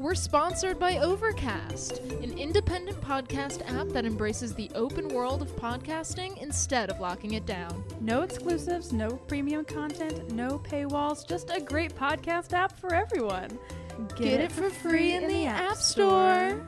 We're sponsored by Overcast, an independent podcast app that embraces the open world of podcasting instead of locking it down. No exclusives, no premium content, no paywalls, just a great podcast app for everyone. Get it for free in the App Store.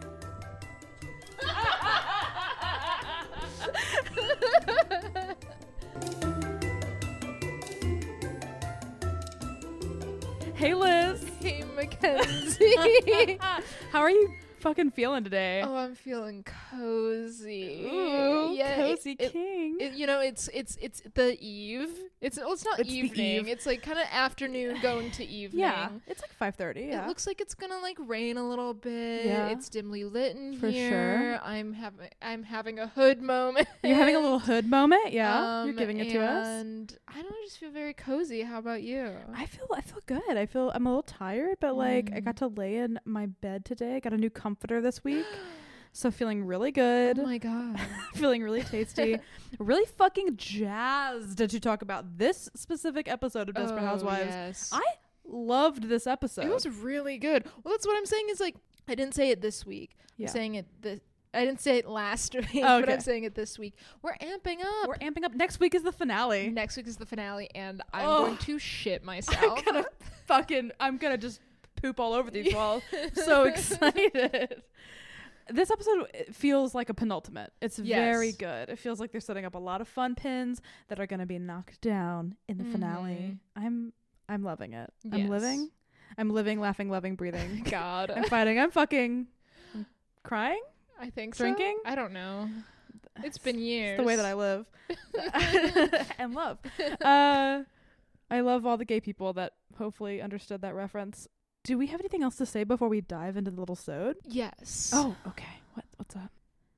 Hey Liz. Hey Mackenzie. How are you fucking feeling today? Oh, I'm feeling cozy. Ooh, yeah, cozy king. It's the eve. It's not It's the evening. eve. It's like kind of afternoon going to evening. Yeah, it's like 5:30. Yeah, It looks like it's gonna like rain a little bit. Yeah. It's dimly lit in For here. sure. I'm having a hood moment. You're having a little hood moment. Yeah, you're giving it to us. And I don't know, I just feel very cozy. How about you? I feel good. I'm a little tired, but like I Mm. got to lay in my bed today. I got a new comforter this week. So feeling really good. Oh my god. Feeling really tasty. Really fucking jazzed to talk about this specific episode of Desperate Housewives. Yes. I loved this episode. It was really good. Well, that's what I'm saying is like I didn't say it this week. Yeah. I'm saying it I didn't say it last week, Oh, but okay. I'm saying it this week. We're amping up. We're amping up. Next week is the finale. Next week is the finale, and I'm Oh. going to shit myself. I'm gonna just poop all over these walls. So excited. This episode feels like a penultimate. It's very Yes. good. It feels like they're setting up a lot of fun pins that are going to be knocked down in the finale. I'm loving it. I'm living, laughing, loving, breathing. God. I'm fighting. I'm fucking. I'm crying. I think Drinking? so. I don't know. It's been years. It's the way that I live and love. I love all the gay people that hopefully understood that reference. Do we have anything else to say before we dive into the little sode? Yes. Oh, okay. What's up?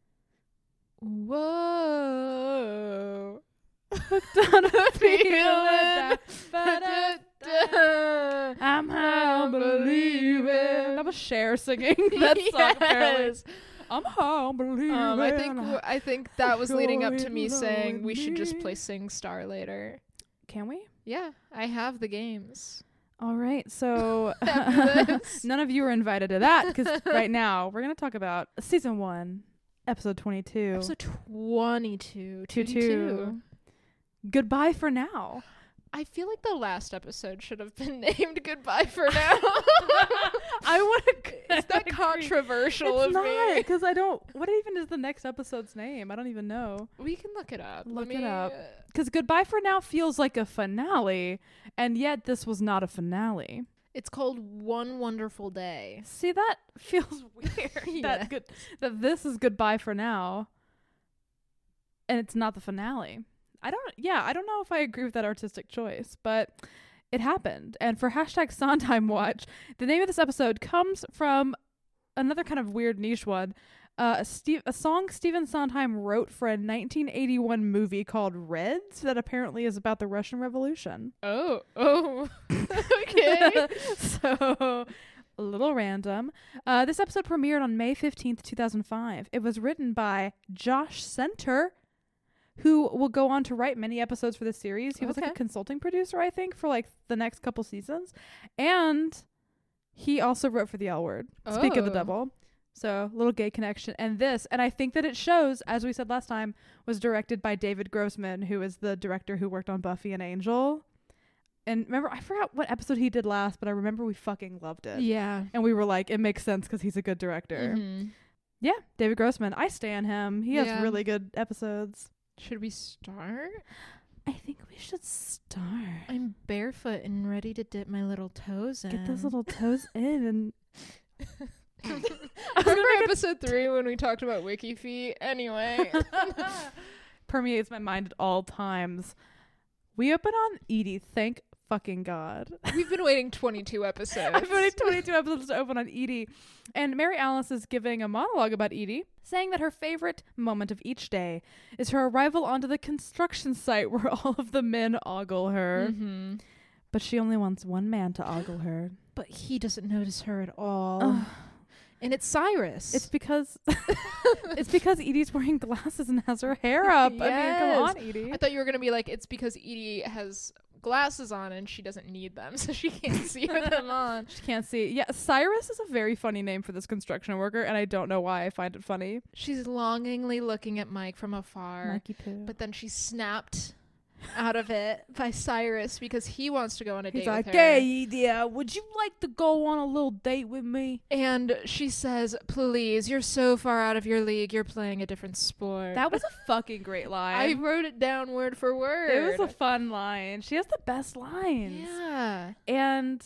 Whoa. Hooked on a feeling. I'm how believing. That was Cher singing that song apparently. Yes. I'm how believing. I think that was leading up to me Sure saying we should just me. play Sing Star later. Can we? Yeah, I have the games. All right, so After this. none of you are invited to that because right now we're going to talk about season 1, episode 22. Episode 22. 22. Goodbye for now. I feel like the last episode should have been named Goodbye for Now. I would. Is that controversial It's of not me? because I don't. What even is the next episode's name? I don't even know. We can look it up. Look it up. Because Goodbye for Now feels like a finale, and yet this was not a finale. It's called One Wonderful Day. See, that feels weird. Yeah. That this is Goodbye for Now, and it's not the finale. I don't know if I agree with that artistic choice, but it happened. And for hashtag Sondheim Watch, the name of this episode comes from another kind of weird niche one. A song Stephen Sondheim wrote for a 1981 movie called Reds that apparently is about the Russian Revolution. Oh. Okay. So, a little random. This episode premiered on May 15th, 2005. It was written by Josh Center, who will go on to write many episodes for the series. He was like a consulting producer, I think, for like the next couple seasons. And he also wrote for The L Word. Speak of the Oh. devil. So, little gay connection. And I think that it shows, as we said last time, was directed by David Grossman, who is the director who worked on Buffy and Angel. And remember, I forgot what episode he did last, but I remember we fucking loved it. Yeah. And we were like, it makes sense because he's a good director. Mhm. Yeah, David Grossman. I stan him. He has Yeah. really good episodes. Should we start? I think we should start. I'm barefoot and ready to dip my little toes in. Get those little toes in and Remember episode 3 when we talked about wiki feet? Anyway. permeates my mind at all times. We open on Edie. Thank fucking God. We've been waiting 22 episodes. I've waited 22 episodes to open on Edie. And Mary Alice is giving a monologue about Edie, saying that her favorite moment of each day is her arrival onto the construction site where all of the men ogle her. Mm-hmm. But she only wants one man to ogle her. But he doesn't notice her at all. Ugh. And it's Cyrus. It's because Edie's wearing glasses and has her hair up. Yes. I mean, come on, Edie. I thought you were going to be like, it's because Edie has glasses on and she doesn't need them, so she can't see with them on. She can't see. Yeah, Cyrus is a very funny name for this construction worker, and I don't know why I find it funny. She's longingly looking at Mike from afar, Mikey Poo. but then she's snapped out of it by Cyrus because he wants to go on a date with her. "Hey, Edie, would you like to go on a little date with me?" And she says, "Please, you're so far out of your league. You're playing a different sport." That was a fucking great line. I wrote it down word for word. It was a fun line. She has the best lines. Yeah. And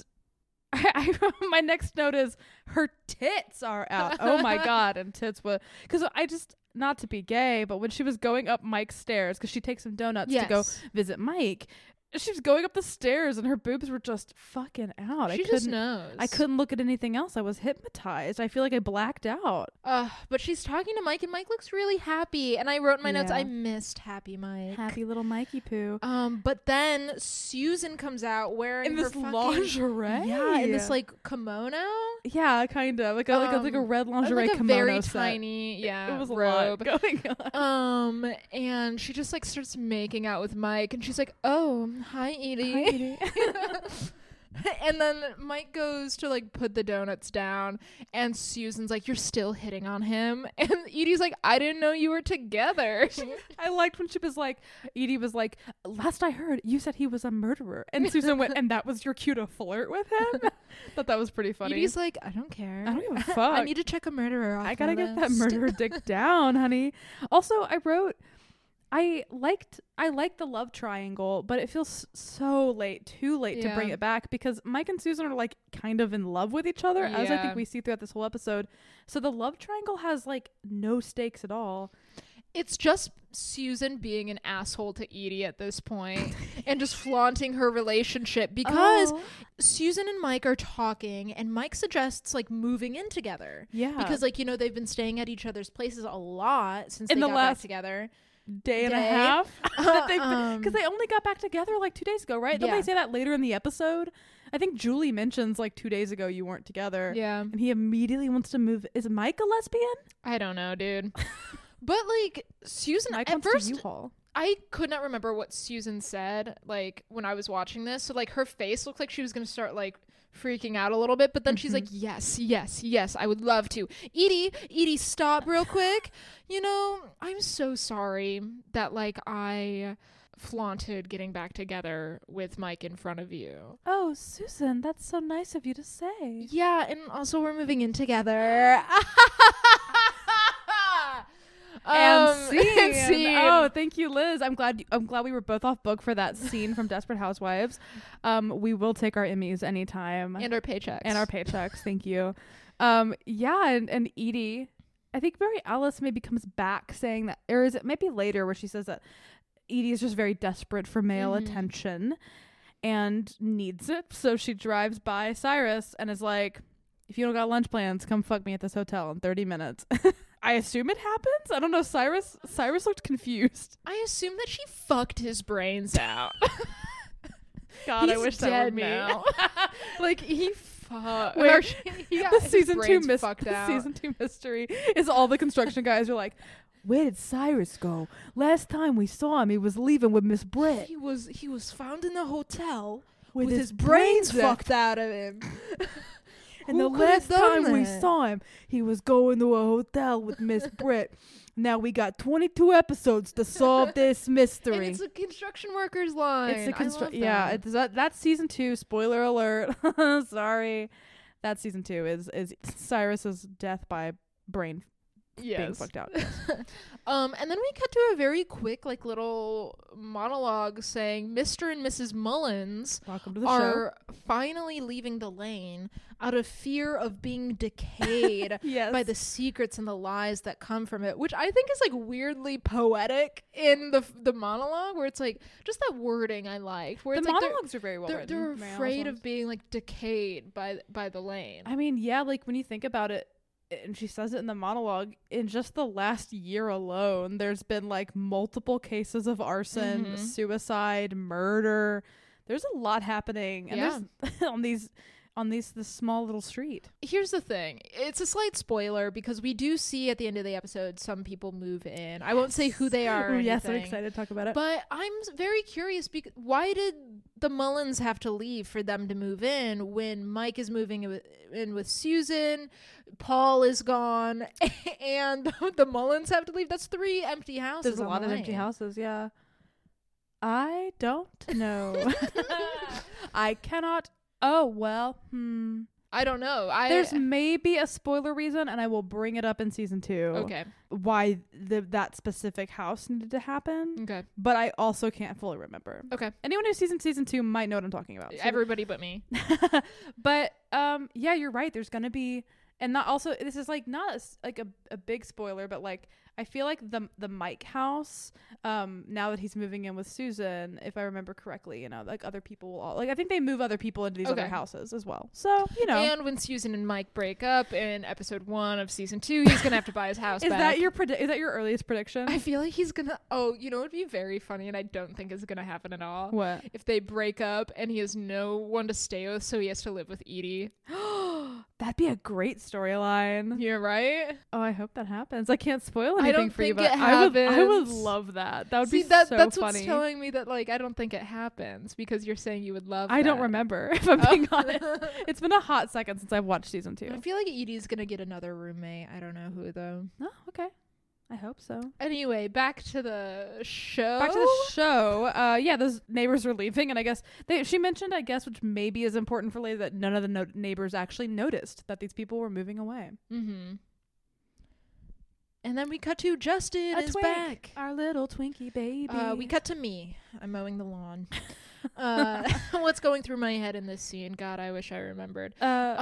my next note is her tits are out. Oh my God. And tits were, because I just, not to be gay, but when she was going up Mike's stairs, because she takes some donuts to go visit Mike, she was going up the stairs and her boobs were just fucking out. She just knows. I couldn't look at anything else. I was hypnotized. I feel like I blacked out. But she's talking to Mike and Mike looks really happy. And I wrote in my notes, I missed happy Mike. Happy little Mikey Poo. But then Susan comes out wearing in this lingerie. Yeah, in this like kimono. Yeah, kind of like a red lingerie like a kimono very set. Tiny, it was robe. A lot going on. And she just like starts making out with Mike, and she's like, "Oh, hi, Edie." Hi, Edie. And then Mike goes to like put the donuts down, and Susan's like, "You're still hitting on him," and Edie's like, "I didn't know you were together." I liked when she was like, Edie was like, "Last I heard, you said he was a murderer," and Susan went, "And that was your cue to flirt with him?" Thought that was pretty funny. Edie's like, "I don't care. I don't give a fuck. I need to check a murderer off. I gotta my get that list." murderer dick down, honey." Also, I wrote, I liked the love triangle, but it feels so too late to bring it back, because Mike and Susan are like kind of in love with each other, as I think we see throughout this whole episode. So the love triangle has like no stakes at all. It's just Susan being an asshole to Edie at this point and just flaunting her relationship, because Susan and Mike are talking and Mike suggests like moving in together. Yeah. Because like, you know, they've been staying at each other's places a lot since they got back together. Day and a half, because they only got back together like 2 days ago, right? Don't they say that later in the episode? I think Julie mentions like 2 days ago you weren't together. Yeah. And he immediately wants to move. Is Mike a lesbian? I don't know, dude. But like Susan, Mike at wants first, to U-Haul. I could not remember what Susan said like when I was watching this. So like her face looked like she was gonna start like freaking out a little bit, but then she's like, yes, I would love to. Edie, stop real quick. You know, I'm so sorry that like I flaunted getting back together with Mike in front of you. Oh, Susan, that's so nice of you to say. Yeah, and also we're moving in together. And scene. Oh, thank you, Liz. I'm glad we were both off book for that scene from Desperate Housewives. We will take our Emmys anytime. And our paychecks. Thank you. And Edie, I think Mary Alice maybe comes back saying that, or is it maybe later where she says that Edie is just very desperate for male attention and needs it. So she drives by Cyrus and is like, "If you don't got lunch plans, come fuck me at this hotel in 30 minutes. I assume it happens. I don't know. Cyrus looked confused. I assume that she fucked his brains out. God, I wish that were me. Now. Like he fucked. He got the season 2 mystery is all the construction guys are like, "Where did Cyrus go? Last time we saw him, he was leaving with Miss Britt. He was found in the hotel with his brains fucked out of him." And the last time we saw him, he was going to a hotel with Miss Britt. Now we got 22 episodes to solve this mystery. And it's a construction worker's line. It's that's season 2. Spoiler alert. Sorry. That season 2 is Cyrus's death by brain being fucked out. And then we cut to a very quick like little monologue saying Mr. and Mrs. Mullins are finally leaving the lane out of fear of being decayed by the secrets and the lies that come from it, which I think is like weirdly poetic in the monologue, where it's like just that wording I liked, where the it's monologues are very well written. They're afraid of being like decayed by the lane. I mean, yeah, like when you think about it, and she says it in the monologue, in just the last year alone, there's been like multiple cases of arson, suicide, murder. There's a lot happening. And there's on this small little street. Here's the thing. It's a slight spoiler because we do see at the end of the episode some people move in. I won't say who they are. Yes, I'm excited to talk about it. But I'm very curious because why did the Mullins have to leave for them to move in when Mike is moving in with Susan, Paul is gone, and the Mullins have to leave? That's 3 empty houses. There's a lot of empty houses, yeah. I don't know. I cannot. Oh, well, I don't know. There's maybe a spoiler reason, and I will bring it up in season 2. Okay. Why that specific house needed to happen. Okay. But I also can't fully remember. Okay. Anyone who's seen season 2 might know what I'm talking about. So. Everybody but me. But yeah, you're right. There's gonna be, and not also. This is like not a big spoiler, but like I feel like the Mike house, now that he's moving in with Susan, if I remember correctly, you know, like other people will all, like I think they move other people into these other houses as well. So, you know. And when Susan and Mike break up in episode 1 of season 2, he's gonna have to buy his house back. Is that your earliest prediction? I feel like he's gonna, you know, it'd be very funny, and I don't think it's gonna happen at all. What? If they break up and he has no one to stay with, so he has to live with Edie. That'd be a great storyline. You're right. Oh, I hope that happens. I can't spoil anything for you, but I would love that. That would be so that's funny. What's telling me that like I don't think it happens because you're saying you would love. I don't remember, if I'm being honest. It's been a hot second since I've watched season 2. I feel like Edie's gonna get another roommate. I don't know who though. Oh, okay. I hope so. Anyway, back to the show. Yeah, those neighbors are leaving, and I guess she mentioned, I guess, which maybe is important for later, that none of the neighbors actually noticed that these people were moving away. Mm-hmm. And then we cut to Justin is back. Our little Twinkie baby. We cut to me. I'm mowing the lawn. What's going through my head in this scene? God, I wish I remembered.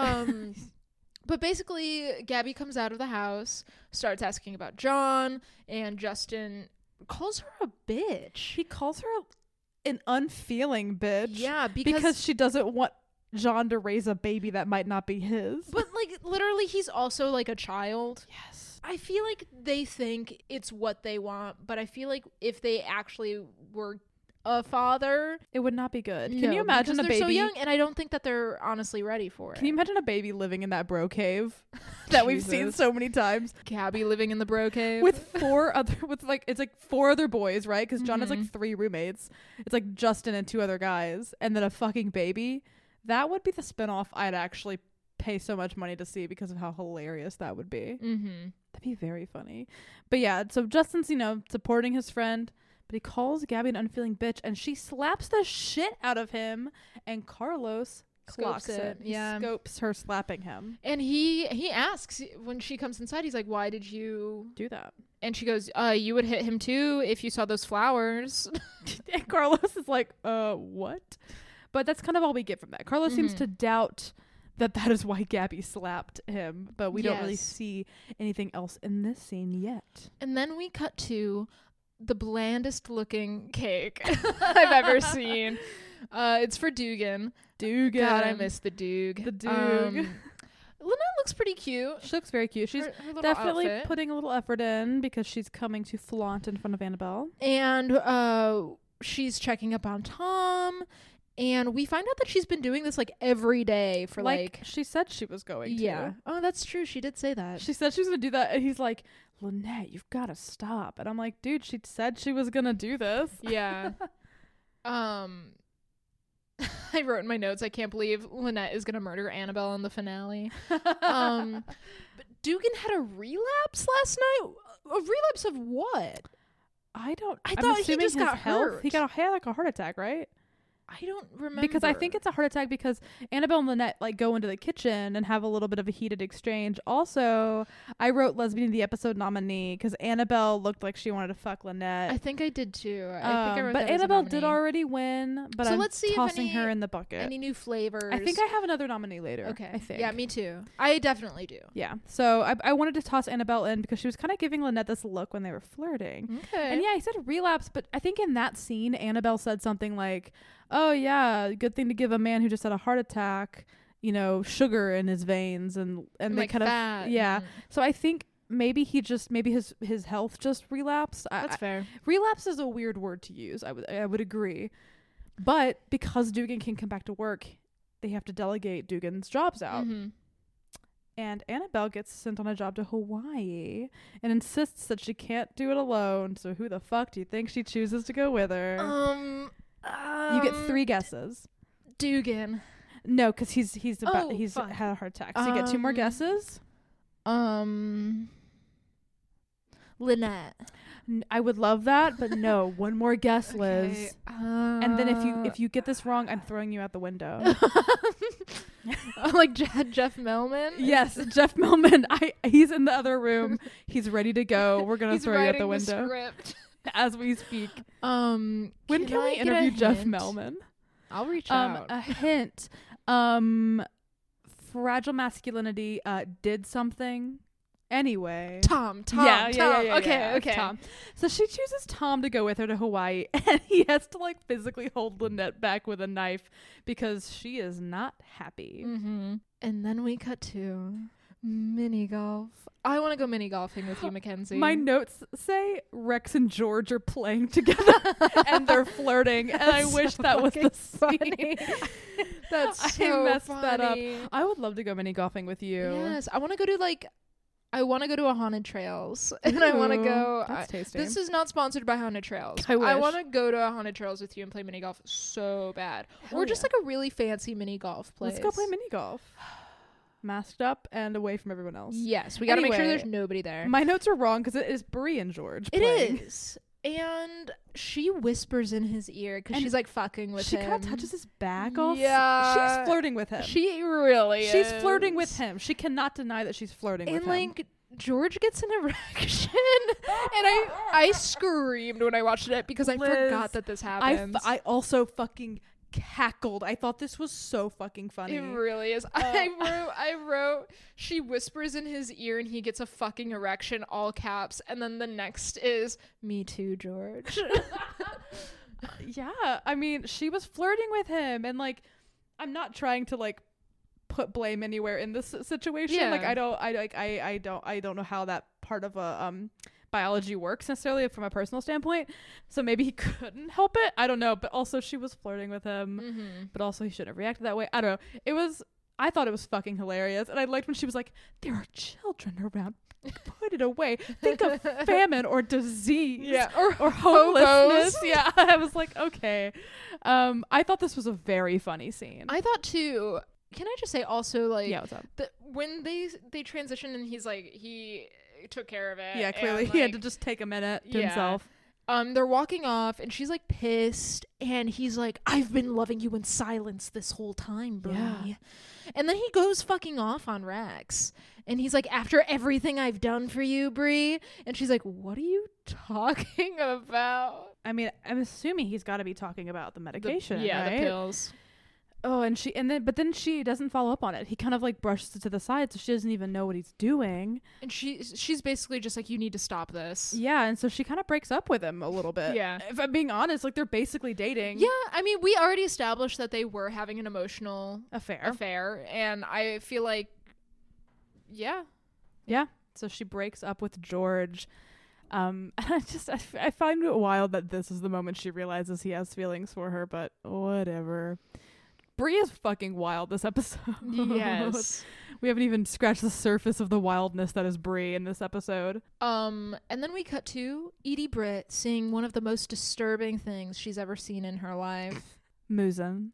But basically, Gabby comes out of the house, starts asking about John, and Justin calls her a bitch. He calls her an unfeeling bitch. Yeah, because she doesn't want John to raise a baby that might not be his. But, like, literally, he's also, like, a child. Yes. I feel like they think it's what they want, but I feel like if they actually were a father, it would not be good. Can you imagine a baby? They're so young, and I don't think that they're honestly ready for it. Can you imagine a baby living in that bro cave that we've seen so many times? Gabby living in the bro cave with it's like 4 other boys, right? Because John has like 3 roommates. It's like Justin and 2 other guys, and then a fucking baby. That would be the spinoff I'd actually pay so much money to see because of how hilarious that would be. Mm-hmm. That'd be very funny. But yeah, so Justin's, you know, supporting his friend. But he calls Gabby an unfeeling bitch, and she slaps the shit out of him, and Carlos clocks it. Yeah. He scopes her slapping him. And he asks when she comes inside, he's like, why did you do that? And she goes, you would hit him too if you saw those flowers. And Carlos is like, what? But that's kind of all we get from that. Carlos seems to doubt that is why Gabby slapped him, but we don't really see anything else in this scene yet. And then we cut to the blandest looking cake I've ever seen. It's for Dugan. God, I miss the Doog. The Doog. Lynette looks pretty cute. She looks very cute. She's her definitely outfit. Putting a little effort in because she's coming to flaunt in front of Annabelle. And she's checking up on Tom. And we find out that she's been doing this like every day for like she said she was going to. Yeah. Oh, that's true. She did say that. She said she was going to do that. And he's like, Lynette, you've got to stop. And I'm like, dude, she said she was going to do this. Yeah. I wrote in my notes, I can't believe Lynette is going to murder Annabelle in the finale. But Dugan had a relapse last night. A relapse of what? I thought he just got hurt. He had like a heart attack, right? I don't remember. Because I think it's a heart attack because Annabelle and Lynette like go into the kitchen and have a little bit of a heated exchange. Also, I wrote lesbian of the episode nominee because Annabelle looked like she wanted to fuck Lynette. I think I did too. I think I wrote but that Annabelle as a did already win. But so I'm let's see tossing if her in the bucket. Any new flavors? I think I have another nominee later. Okay. I think. Yeah, me too. I definitely do. Yeah. So I wanted to toss Annabelle in because she was kind of giving Lynette this look when they were flirting. Okay. And yeah, I said relapse, but I think in that scene, Annabelle said something like, oh yeah, good thing to give a man who just had a heart attack, you know, sugar in his veins and they like kind fat. of, yeah. So I think maybe his health just relapsed. That's fair. Relapse is a weird word to use. I would agree. But because Dugan can come back to work, they have to delegate Dugan's jobs out. Mm-hmm. And Annabelle gets sent on a job to Hawaii and insists that she can't do it alone. So who the fuck do you think she chooses to go with her? You get 3 guesses. Dugan. No, because he's had a heart attack. So you get 2 more guesses. Lynette. I would love that, but no. One more guess, Liz. Okay. And then if you get this wrong, I'm throwing you out the window. Like Jeff Melman. Yes, Jeff Melman. He's in the other room. He's ready to go. We're gonna throw you out the window script. as we speak. When can we interview Jeff Melman? I'll reach out. A hint. Fragile masculinity did something. Anyway. Tom. Yeah. Okay. Tom. So she chooses Tom to go with her to Hawaii, and he has to like physically hold Lynette back with a knife because she is not happy. Mm-hmm. And then we cut to mini golf. I want to go mini golfing with you, Mackenzie. My notes say Rex and George are playing together and they're flirting, and I wish that was the scene. That's so I messed funny. that up. I would love to go mini golfing with you. Yes, I want to go to a Haunted Trails, and I want to go. That's tasty. This is not sponsored by Haunted Trails. I wish. I want to go to a Haunted Trails with you and play mini golf so bad, or just like a really fancy mini golf place. Let's go play mini golf. Masked up and away from everyone else. Yes, we got to make sure Anyway, there's nobody there. My notes are wrong because it is Bree and George It playing. is. And she whispers in his ear because she's like fucking with him. She kind of touches his back also. Yeah. She's flirting with him. She really She's is. flirting with him. She cannot deny that she's flirting with him. And like George gets an erection, and I screamed when I watched it because I Liz, forgot that this happens. I also fucking cackled. I thought this was so fucking funny. It really is. I wrote she whispers in his ear and he gets a fucking erection, all caps, and then the next is me too, George. Yeah, I mean, she was flirting with him, and like, I'm not trying to like put blame anywhere in this situation. Yeah. Like, I don't know how that part of a biology works necessarily from a personal standpoint. So maybe he couldn't help it. I don't know. But also, she was flirting with him. Mm-hmm. But also, he shouldn't have reacted that way. I don't know. I thought it was fucking hilarious, and I liked when she was like, "There are children around. Put it away. Think of famine or disease, Yeah, or homelessness." hobos. Yeah, I was like, okay. I thought this was a very funny scene. I thought too. Can I just say also, like, Yeah, what's up? when they transitioned and he's like, he took care of it. Yeah, clearly and, he had like, to just take a minute to yeah. himself. They're walking off and she's like pissed, and he's like, "I've been loving you in silence this whole time, Bree." Yeah. And then he goes fucking off on Rex, and he's like, "After everything I've done for you, Bree," and she's like, "What are you talking about?" I mean, I'm assuming he's got to be talking about the medication, the right? pills. Oh, but then she doesn't follow up on it. He kind of like brushes it to the side, so she doesn't even know what he's doing. And she's basically just like, "You need to stop this." Yeah, and so she kind of breaks up with him a little bit. Yeah. If I'm being honest, like they're basically dating. Yeah, I mean, we already established that they were having an emotional affair, and I feel like, yeah. So she breaks up with George. And I find it wild that this is the moment she realizes he has feelings for her, but whatever. Bree is fucking wild this episode. Yes. We haven't even scratched the surface of the wildness that is Bree in this episode. And then we cut to Edie Britt seeing one of the most disturbing things she's ever seen in her life. Musin.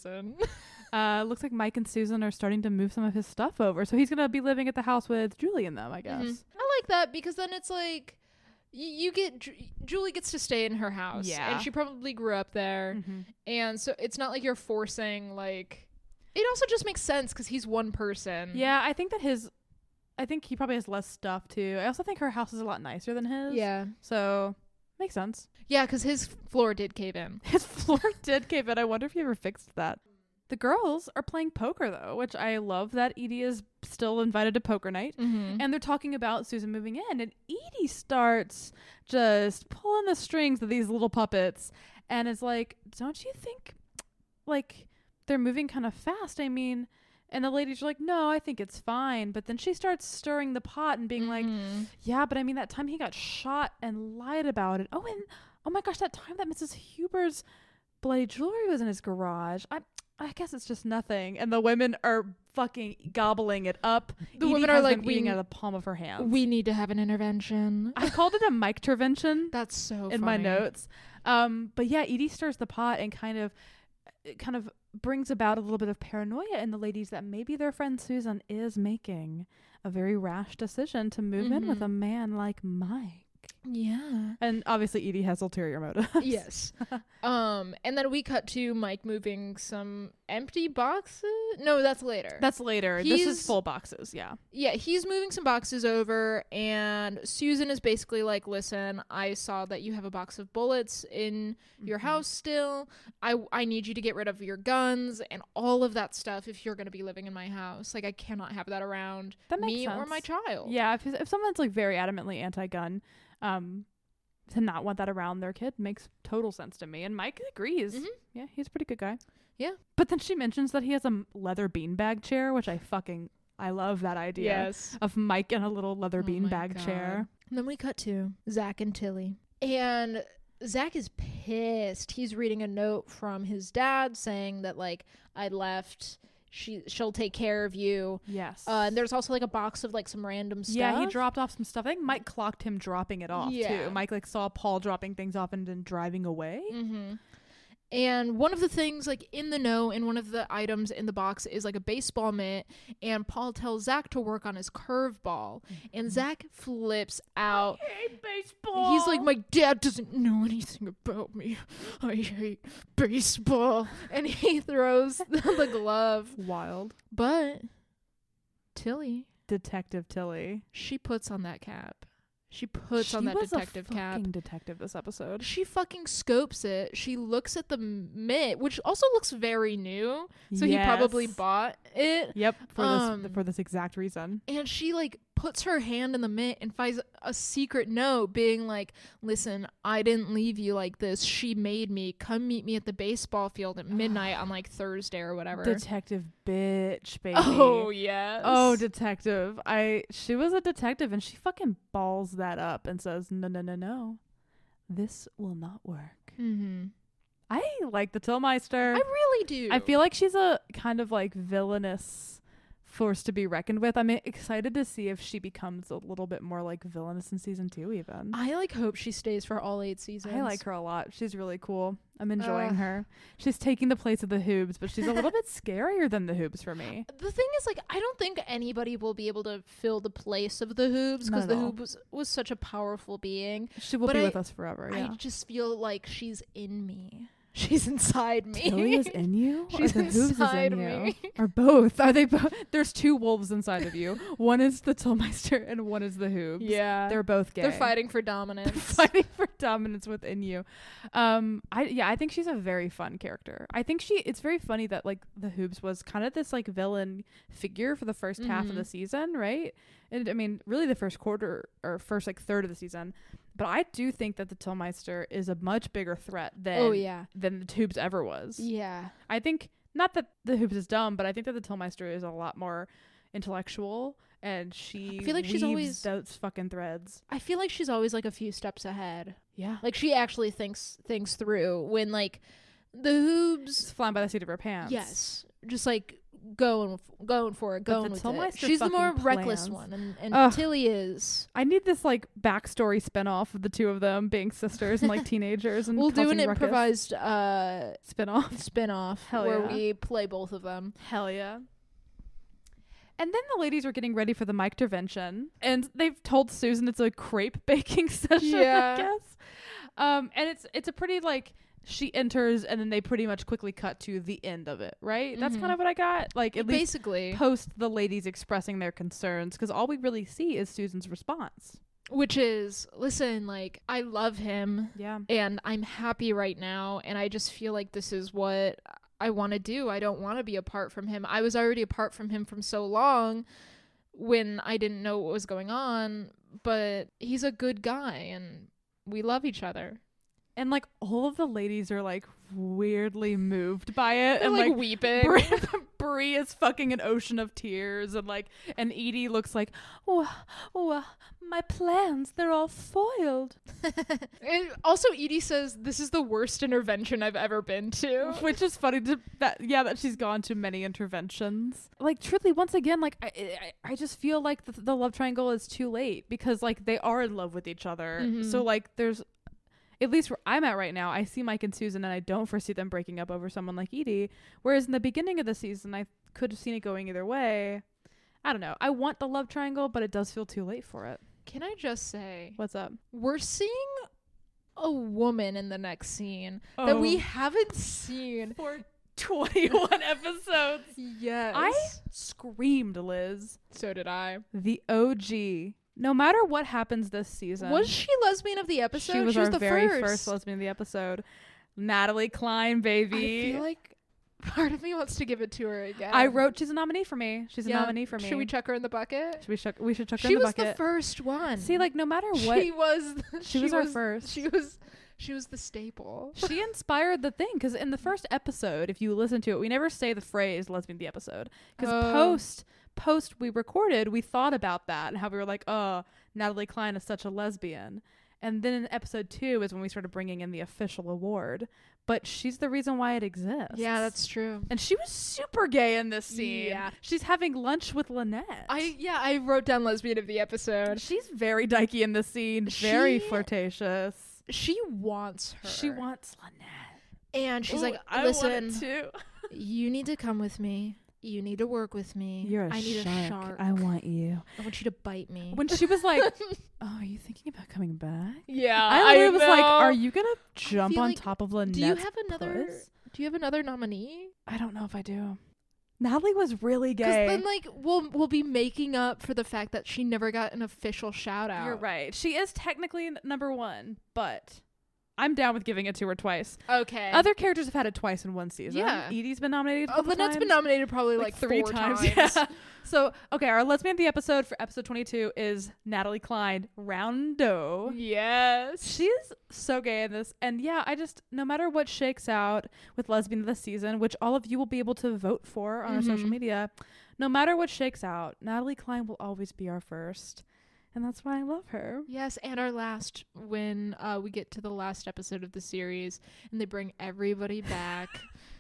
Looks like Mike and Susan are starting to move some of his stuff over. So he's going to be living at the house with Julie and them, I guess. Mm-hmm. I like that because then it's like you get Julie gets to stay in her house. Yeah. And she probably grew up there. Mm-hmm. And so it's not like you're forcing, like, it also just makes sense because he's one person. Yeah, I think he probably has less stuff too. I also think her house is a lot nicer than his. Yeah. So makes sense. Yeah, because his floor did cave in. His floor did cave in. I wonder if he ever fixed that. The girls are playing poker though, which I love that Edie is still invited to poker night. Mm-hmm. And they're talking about Susan moving in, and Edie starts just pulling the strings of these little puppets and is like, "Don't you think like they're moving kind of fast? I mean," and the ladies are like, "No, I think it's fine." But then she starts stirring the pot and being like, "Yeah, but I mean, that time he got shot and lied about it. Oh, and oh my gosh, that time that Mrs. Huber's bloody jewelry was in his garage. I guess it's just nothing. And the women are fucking gobbling it up. The women are like, eating out of the palm of her hand. We need to have an intervention. I called it a mic intervention. That's so funny. In my notes. But yeah, Edie stirs the pot and kind of brings about a little bit of paranoia in the ladies that maybe their friend Susan is making a very rash decision to move in with a man like Mike. Yeah. And obviously Edie has ulterior motives. Yes. And then we cut to Mike moving some empty boxes. No, that's later. This is full boxes, yeah. Yeah, he's moving some boxes over, and Susan is basically like, listen, I saw that you have a box of bullets in your house still. I need you to get rid of your guns and all of that stuff if you're going to be living in my house. Like, I cannot have that around me or my child. Yeah, if someone's like very adamantly anti-gun, to not want that around their kid makes total sense to me. And Mike agrees. Mm-hmm. Yeah, he's a pretty good guy. Yeah. But then she mentions that he has a leather beanbag chair, which I love that idea. Yes. Of Mike in a little leather beanbag chair. And then we cut to Zach and Tilly. And Zach is pissed. He's reading a note from his dad saying that, like, I left... She'll take care of you. Yes. And there's also like a box of like some random stuff. Yeah, he dropped off some stuff. I think Mike clocked him dropping it off too. Mike like saw Paul dropping things off and then driving away. Mm-hmm. And one of the things like in the note and one of the items in the box is like a baseball mitt, and Paul tells Zach to work on his curveball, and Zach flips out. I hate baseball. He's like, my dad doesn't know anything about me. I hate baseball. And he throws the glove. Wild. But Tilly, Detective Tilly, she puts on that cap. She puts on that detective cap. Fucking detective this episode. She fucking scopes it. She looks at the mitt, which also looks very new. So he probably bought it. Yep, for this exact reason. And she like puts her hand in the mitt and finds a secret note being like, listen, I didn't leave you like this. She made me. Come meet me at the baseball field at midnight on like Thursday or whatever. Detective bitch, baby. Oh, yes. Oh, detective. She was a detective and she fucking balls that up and says, no. This will not work. Mm-hmm. I like the Tillmeister. I really do. I feel like she's a kind of like villainous force to be reckoned with. I'm excited to see if she becomes a little bit more like villainous in season 2 even. I like hope she stays for all 8 seasons. I like her a lot. She's really cool. I'm enjoying her. She's taking the place of the Hoobs, but she's a little bit scarier than the Hoobs for me. The thing is, like, I don't think anybody will be able to fill the place of the Hoobs because the Hoobs was such a powerful being. She will be with us forever. Yeah. I just feel like she's in me. She's inside me. Tilly is in you? She's or the inside Hoobs is in me. You? Or both? Are they both? There's 2 wolves inside of you. One is the Tillmeister and one is the Hoobs. Yeah. They're both gay. They're fighting for dominance. Within you. I think she's a very fun character. I think it's very funny that like the Hoobs was kind of this like villain figure for the first half of the season, right? And I mean, really the first quarter or first like third of the season. But I do think that the Tillmeister is a much bigger threat than the Hoobs ever was. Yeah. I think, not that the Hoobs is dumb, but I think that the Tillmeister is a lot more intellectual, and I feel like she's always those fucking threads. I feel like she's always like a few steps ahead. Yeah. Like she actually thinks things through when like the Hoobs flying by the seat of her pants. Yes. Just like going for it, going with it. She's the more reckless one, and Tilly is. I need this like backstory spinoff of the 2 of them being sisters and like teenagers, and we'll do an improvised spinoff where we play both of them. Hell yeah. And then the ladies are getting ready for the mic intervention, and they've told Susan it's a crepe baking session, I guess. And it's a pretty like. She enters and then they pretty much quickly cut to the end of it, right? Mm-hmm. That's kind of what I got. Like at basically least post the ladies expressing their concerns, because all we really see is Susan's response. Which is, listen, like, I love him. Yeah. And I'm happy right now. And I just feel like this is what I want to do. I don't want to be apart from him. I was already apart from him from so long when I didn't know what was going on. But he's a good guy and we love each other. And like all of the ladies are like weirdly moved by it. They're and like weeping. Bree is fucking an ocean of tears, and Edie looks like, oh, my plans, they're all foiled. And also Edie says, this is the worst intervention I've ever been to. Which is funny that she's gone to many interventions. Like truly, once again, like I just feel like the love triangle is too late, because like they are in love with each other. Mm-hmm. So like there's, at least where I'm at right now, I see Mike and Susan, and I don't foresee them breaking up over someone like Edie. Whereas in the beginning of the season, I could have seen it going either way. I don't know. I want the love triangle, but it does feel too late for it. Can I just say, what's up? We're seeing a woman in the next scene that we haven't seen for 21 episodes. Yes. I screamed, Liz. So did I. The OG. No matter what happens this season. Was she lesbian of the episode? She was our the very first lesbian of the episode. Natalie Klein, baby. I feel like part of me wants to give it to her again. I wrote she's a nominee for me. She's a nominee for me. Should we chuck her in the bucket? We should chuck her in the bucket. She was the first one. See, like no matter what. She was our first. She was the staple. She inspired the thing, because in the first episode, if you listen to it, we never say the phrase lesbian of the episode. Because post we recorded, we thought about that and how we were like, oh, Natalie Klein is such a lesbian. And then in episode 2 is when we started bringing in the official award. But she's the reason why it exists. Yeah, that's true. And she was super gay in this scene. Yeah. She's having lunch with Lynette. I wrote down lesbian of the episode. She's very dykey in this scene. Very flirtatious. She wants her. She wants Lynette. And she's like, listen, I want it too. You need to come with me. You need to work with me. I need a shark. I want you. I want you to bite me. When she was like, oh, are you thinking about coming back? Yeah. I was like, are you going to jump on top of Lynette's Do you have another nominee? I don't know if I do. Natalie was really gay. Because then, like, we'll be making up for the fact that she never got an official shout out. You're right. She is technically number 1, but I'm down with giving it to her twice. Okay. Other characters have had it twice in one season. Yeah. Edie's been nominated Lynette's been nominated probably like 3 times. Yeah. So, okay, our lesbian of the episode for episode 22 is Natalie Klein, Roundo. Yes. She is so gay in this. And yeah, no matter what shakes out with lesbian of the season, which all of you will be able to vote for on our social media, no matter what shakes out, Natalie Klein will always be our first. And that's why I love her. Yes, and our last, when we get to the last episode of the series and they bring everybody back.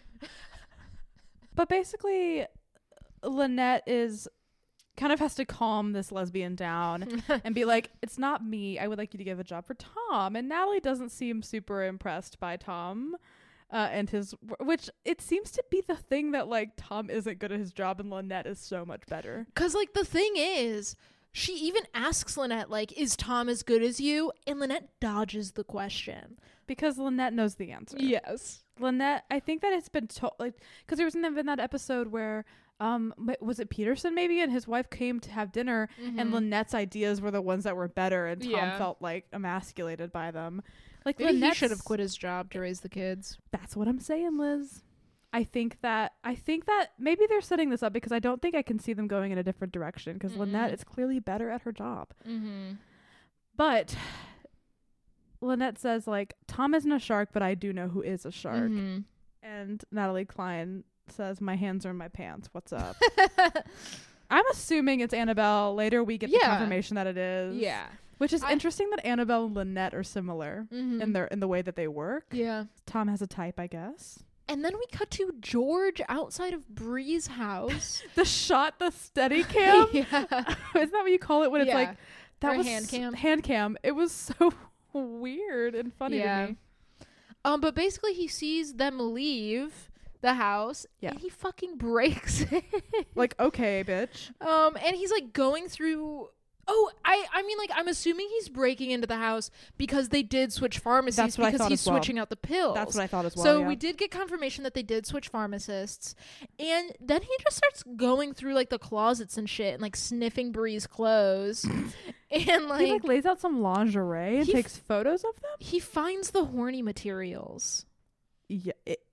But basically, Lynette has to calm this lesbian down and be like, it's not me. I would like you to give a job for Tom. And Natalie doesn't seem super impressed by Tom and which it seems to be the thing that like Tom isn't good at his job and Lynette is so much better. 'Cause like the thing is, she even asks Lynette, like, is Tom as good as you? And Lynette dodges the question. Because Lynette knows the answer. Yes. Lynette, I think that it's been told, like, because there was in that episode where, was it Peterson maybe? And his wife came to have dinner and Lynette's ideas were the ones that were better and Tom felt, like, emasculated by them. Like, maybe Lynette should have quit his job to raise the kids. That's what I'm saying, Liz. I think that maybe they're setting this up because I don't think I can see them going in a different direction because Lynette is clearly better at her job. But Lynette says, like, Tom isn't a shark, but I do know who is a shark. And Natalie Klein says, my hands are in my pants. What's up? I'm assuming it's Annabelle. Later we get the confirmation that it is. Yeah. Which is interesting that Annabelle and Lynette are similar in the way that they work. Yeah. Tom has a type, I guess. And then we cut to George outside of Bree's house. The steady cam? Yeah. Isn't that what you call it when it's like, that or was hand cam? Hand cam. It was so weird and funny to me. But basically he sees them leave the house and he fucking breaks it. Like, okay, bitch. And he's like going through... Oh, I mean, like, I'm assuming he's breaking into the house because they did switch pharmacies. That's what because I thought he's as well. Switching out the pills. That's what I thought as well. So we did get confirmation that they did switch pharmacists. And then he just starts going through, like, the closets and shit and, like, sniffing Bree's clothes. And, like... He, like, lays out some lingerie and takes photos of them? He finds the horny materials. Yeah.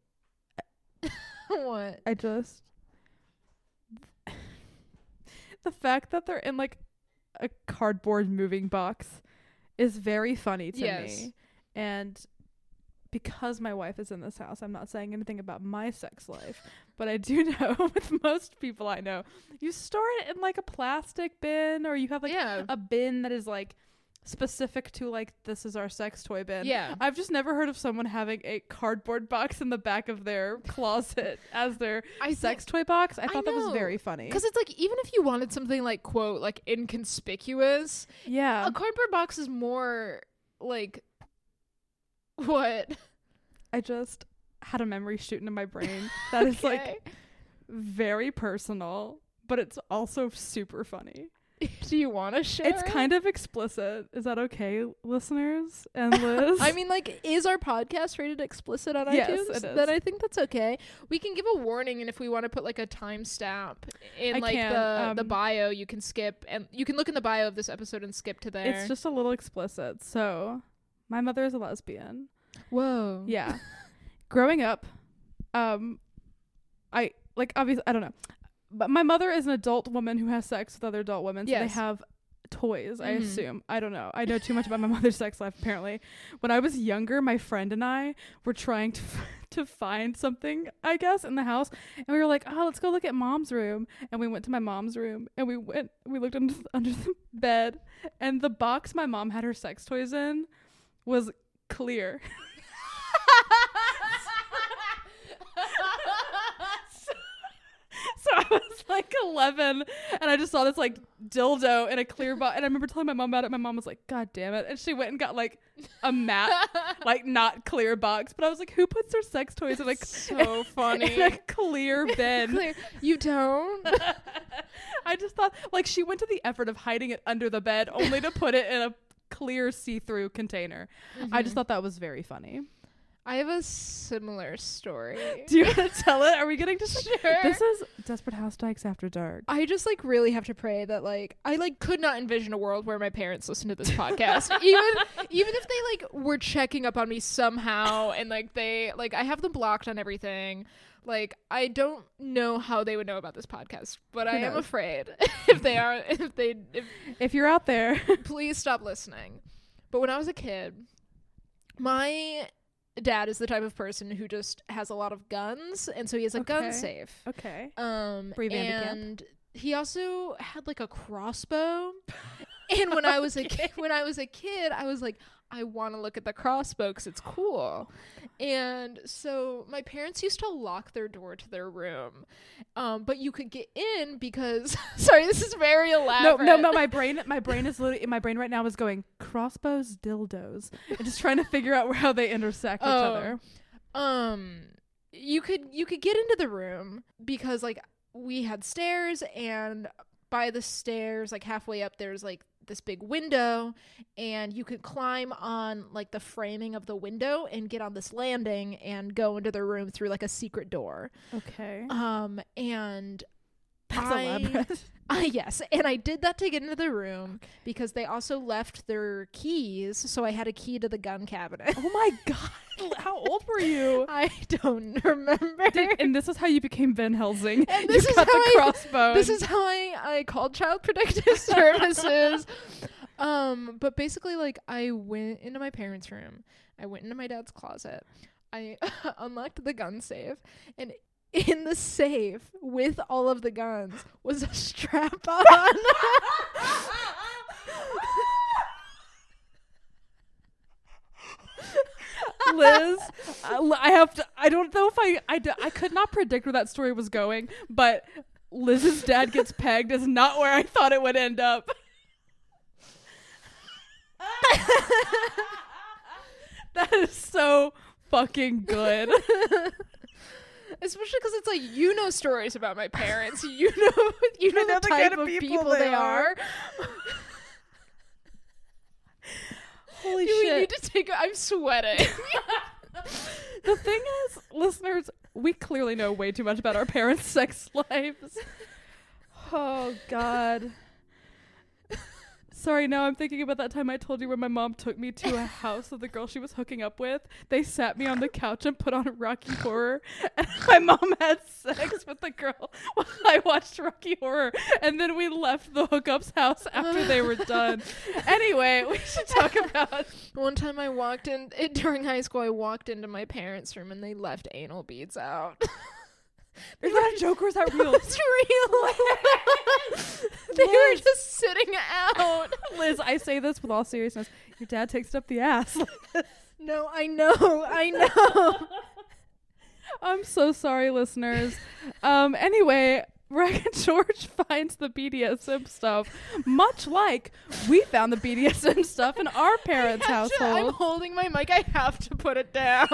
What? The fact that they're in, like, a cardboard moving box is very funny to me. And because my wife is in this house, I'm not saying anything about my sex life, but I do know with most people I know, you store it in like a plastic bin, or you have like a bin that is like specific to like, this is our sex toy bin. Yeah. I've just never heard of someone having a cardboard box in the back of their closet as their sex toy box. I thought that was very funny. Because it's like, even if you wanted something like, quote, like inconspicuous, a cardboard box is more like, what? I just had a memory shoot into my brain that is like very personal, but it's also super funny. Do you want to share It's kind of explicit. Is that okay, listeners and Liz? I mean, like, is our podcast rated explicit on iTunes? Yes, it is. Then I think that's okay. We can give a warning, and if we want to put like a timestamp in the bio, you can skip, and you can look in the bio of this episode and skip to there. It's just a little explicit. So, my mother is a lesbian. Whoa. Yeah. Growing up, I obviously, I don't know. But my mother is an adult woman who has sex with other adult women. So they have toys, I assume. I don't know. I know too much about my mother's sex life, apparently. When I was younger, my friend and I were trying to find something, I guess, in the house. And we were like, oh, let's go look at mom's room. And we went to my mom's room. And we looked under the bed. And the box my mom had her sex toys in was clear. So I was like 11 and I just saw this like dildo in a clear box, and I remember telling my mom about it. My mom was like, God damn it. And she went and got like a matte, like not clear box. But I was like, who puts their sex toys in like so funny in a clear bin? You don't? I just thought like she went to the effort of hiding it under the bed only to put it in a clear see-through container. I just thought that was very funny. I have a similar story. Do you want to tell it? Are we getting to sure? This is Desperate Housewives After Dark. I just like really have to pray that like I like could not envision a world where my parents listen to this podcast. even if they like were checking up on me somehow, and like they like I have them blocked on everything. Like I don't know how they would know about this podcast, but I am afraid if you're out there, please stop listening. But when I was a kid, my dad is the type of person who just has a lot of guns, and so he has a gun safe. Okay. And he also had like a crossbow. And when I was a kid, I was like, I want to look at the crossbow because it's cool. And so my parents used to lock their door to their room, but you could get in because sorry, this is very elaborate. No. My brain is literally my brain right now is going crossbows, dildos, and just trying to figure out how they intersect each other. You could get into the room because like we had stairs, and by the stairs, like halfway up, there's like this big window, and you could climb on like the framing of the window and get on this landing and go into the room through like a secret door. Okay. And that's elaborate. Yes, and I did that to get into the room because they also left their keys, so I had a key to the gun cabinet. Oh my god, how old were you? I don't remember. And this is how you became Van Helsing. And this is the crossbow. This is how I called Child Protective Services. But basically, like, I went into my parents' room. I went into my dad's closet. I unlocked the gun safe, and in the safe with all of the guns was a strap-on. Liz, I don't know if I could not predict where that story was going, but Liz's dad gets pegged is not where I thought it would end up. That is so fucking good. Especially because it's like, you know, stories about my parents. You know the type of people they are. Holy shit. We need to take I'm sweating. The thing is, listeners, we clearly know way too much about our parents' sex lives. Oh, God. Sorry, now I'm thinking about that time I told you where my mom took me to a house of the girl she was hooking up with. They sat me on the couch and put on Rocky Horror, and my mom had sex with the girl while I watched Rocky Horror, and then we left the hookups house after they were done. Anyway, we should talk about one time I walked in during high school. I walked into my parents' room and they left anal beads out. Is that a joke or is that real? It's real. They were just sitting out. Liz, I say this with all seriousness. Your dad takes it up the ass. No, I know. I'm so sorry, listeners. Anyway, Rec and George finds the BDSM stuff, much like we found the BDSM stuff in our parents' household. I'm holding my mic. I have to put it down.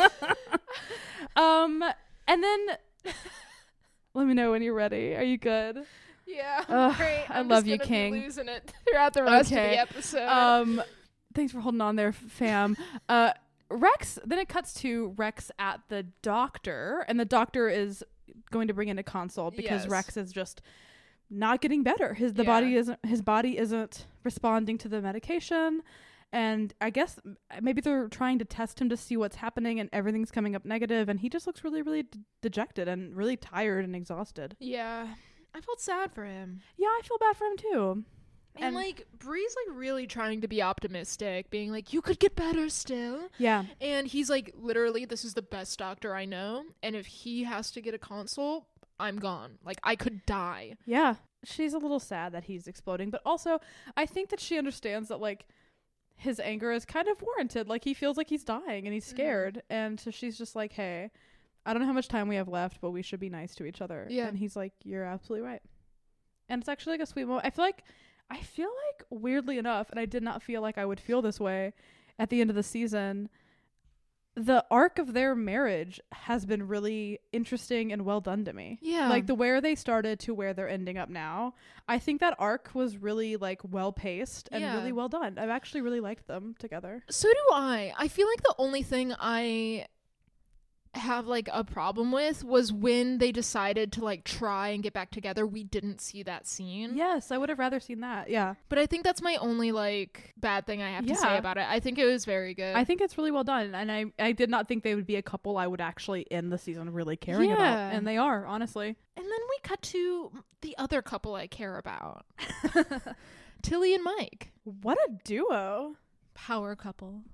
And then let me know when you're ready. Are you good? Yeah, great. I love you, King. Losing it throughout the rest of the episode. Thanks for holding on there, fam. Rex, then it cuts to Rex at the doctor, and the doctor is going to bring in a consult because Rex is just not getting better. His body isn't responding to the medication, and I guess maybe they're trying to test him to see what's happening, and everything's coming up negative, and he just looks really, really dejected and really tired and exhausted. Yeah, I felt sad for him. Yeah, I feel bad for him too. And like Bree's like really trying to be optimistic, being like, you could get better still. Yeah. And he's like, literally, this is the best doctor I know, and if he has to get a consult, I'm gone. Like, I could die. Yeah. She's a little sad that he's exploding, but also I think that she understands that like his anger is kind of warranted. Like, he feels like he's dying and he's scared. And so she's just like, hey, I don't know how much time we have left, but we should be nice to each other. Yeah. And he's like, you're absolutely right. And it's actually like a sweet moment. I feel like weirdly enough, and I did not feel like I would feel this way at the end of the season, the arc of their marriage has been really interesting and well done to me. Yeah. Like the where they started to where they're ending up now. I think that arc was really like well paced and really well done. I've actually really liked them together. So do I. I feel like the only thing I have like a problem with was when they decided to like try and get back together. We didn't see that scene. Yes, I would have rather seen that. Yeah. But I think that's my only like bad thing I have to say about it. I think it was very good. I think it's really well done. And I did not think they would be a couple I would actually end the season really caring about. And they are, honestly. And then we cut to the other couple I care about. Tilly and Mike. What a duo. Power couple.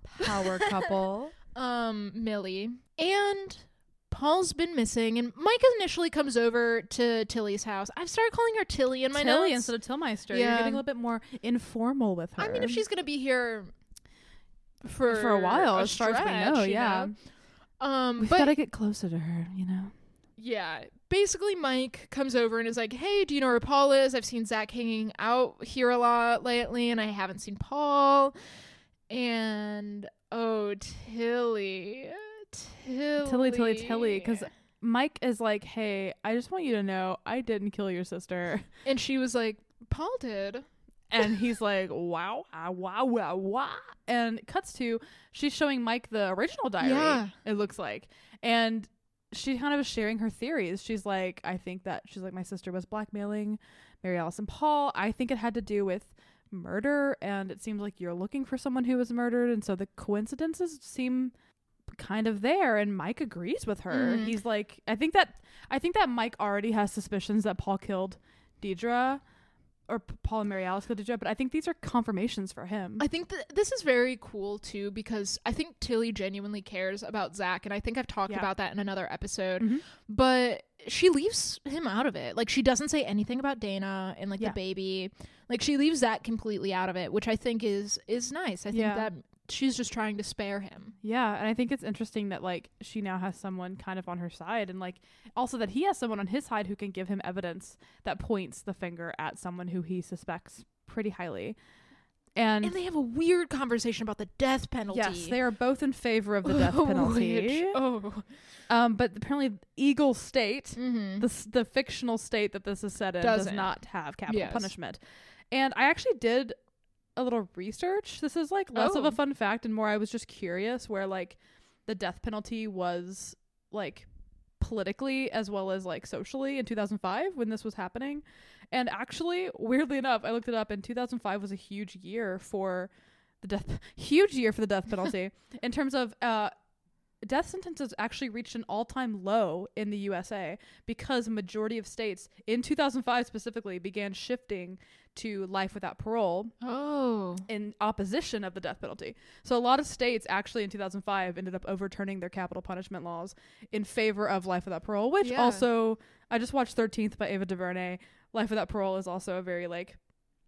Millie. And Paul's been missing, and Mike initially comes over to Tilly's house. I've started calling her Tilly in my notes. Tilly instead of Tillmeister. Yeah. You're getting a little bit more informal with her. I mean, if she's going to be here for a while, as far as we know, yeah. We've got to get closer to her, you know? Yeah. Basically, Mike comes over and is like, hey, do you know where Paul is? I've seen Zach hanging out here a lot lately, and I haven't seen Paul. And... oh, Tilly, because Mike is like, hey, I just want you to know I didn't kill your sister. And she was like, Paul did. And he's like, wow. And cuts to, she's showing Mike the original diary, it looks like. And she kind of is sharing her theories. She's like, my sister was blackmailing Mary Alice and Paul. I think it had to do with murder, and it seems like you're looking for someone who was murdered, and so the coincidences seem kind of there. And Mike agrees with her. He's like, I think that Mike already has suspicions that Paul killed Deidre, or Paul and Mary Alice killed Deidre, but I think these are confirmations for him. I think that this is very cool too, because I think Tilly genuinely cares about Zach, and I think I've talked about that in another episode, but she leaves him out of it. Like, she doesn't say anything about Dana and like the baby. Like, she leaves Zach completely out of it, which I think is nice. I think that she's just trying to spare him. Yeah, and I think it's interesting that like she now has someone kind of on her side, and like also that he has someone on his side who can give him evidence that points the finger at someone who he suspects pretty highly. And they have a weird conversation about the death penalty. Yes, they are both in favor of the death penalty. But apparently Eagle State, the fictional state that this is set in, does not have capital punishment. And I actually did a little research. This is like less of a fun fact and more I was just curious where like the death penalty was like politically as well as like socially in 2005 when this was happening. And actually, weirdly enough, I looked it up, and 2005 was a huge year for the death penalty in terms of death sentences actually reached an all-time low in the USA because a majority of states in 2005 specifically began shifting to life without parole in opposition of the death penalty. So a lot of states actually in 2005 ended up overturning their capital punishment laws in favor of life without parole, which also, I just watched 13th by Ava DuVernay. Life without parole is also a very like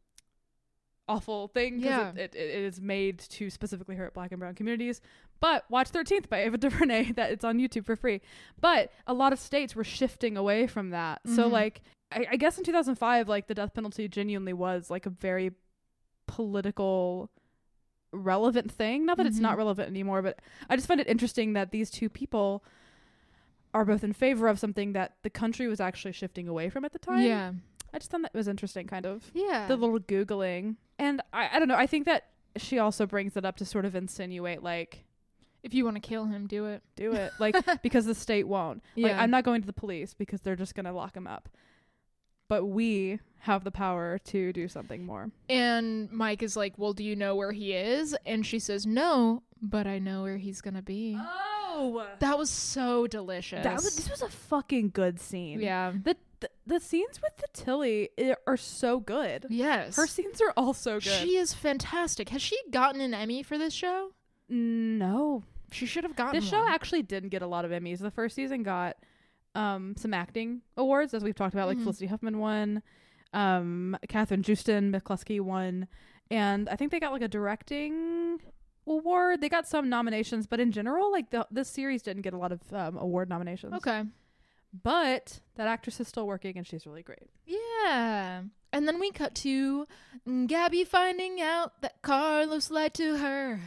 awful thing because it is made to specifically hurt Black and brown communities. But watch 13th by Ava DuVernay. That it's on YouTube for free. But a lot of states were shifting away from that. So like I guess in 2005, like the death penalty genuinely was like a very political relevant thing. Not that it's not relevant anymore, but I just find it interesting that these two people are both in favor of something that the country was actually shifting away from at the time. Yeah. I just thought that was interesting, kind of. Yeah. The little Googling. And I don't know, I think that she also brings it up to sort of insinuate, like, if you want to kill him, do it. Do it. Like, because the state won't. Yeah. Like, I'm not going to the police because they're just going to lock him up. But we have the power to do something more. And Mike is like, well, do you know where he is? And she says, no, but I know where he's going to be. Oh! That was so delicious. This was a fucking good scene. Yeah. The scenes with the Tilly are so good. Yes. Her scenes are all so good. She is fantastic. Has she gotten an Emmy for this show? No. She should have gotten This show actually didn't get a lot of Emmys. The first season got some acting awards, as we've talked about, like Felicity Huffman won, Catherine Justin McCluskey won, and I think they got like a directing award. They got some nominations, but in general, like this series didn't get a lot of award nominations. Okay. But that actress is still working and she's really great. Yeah. And then we cut to Gabby finding out that Carlos lied to her.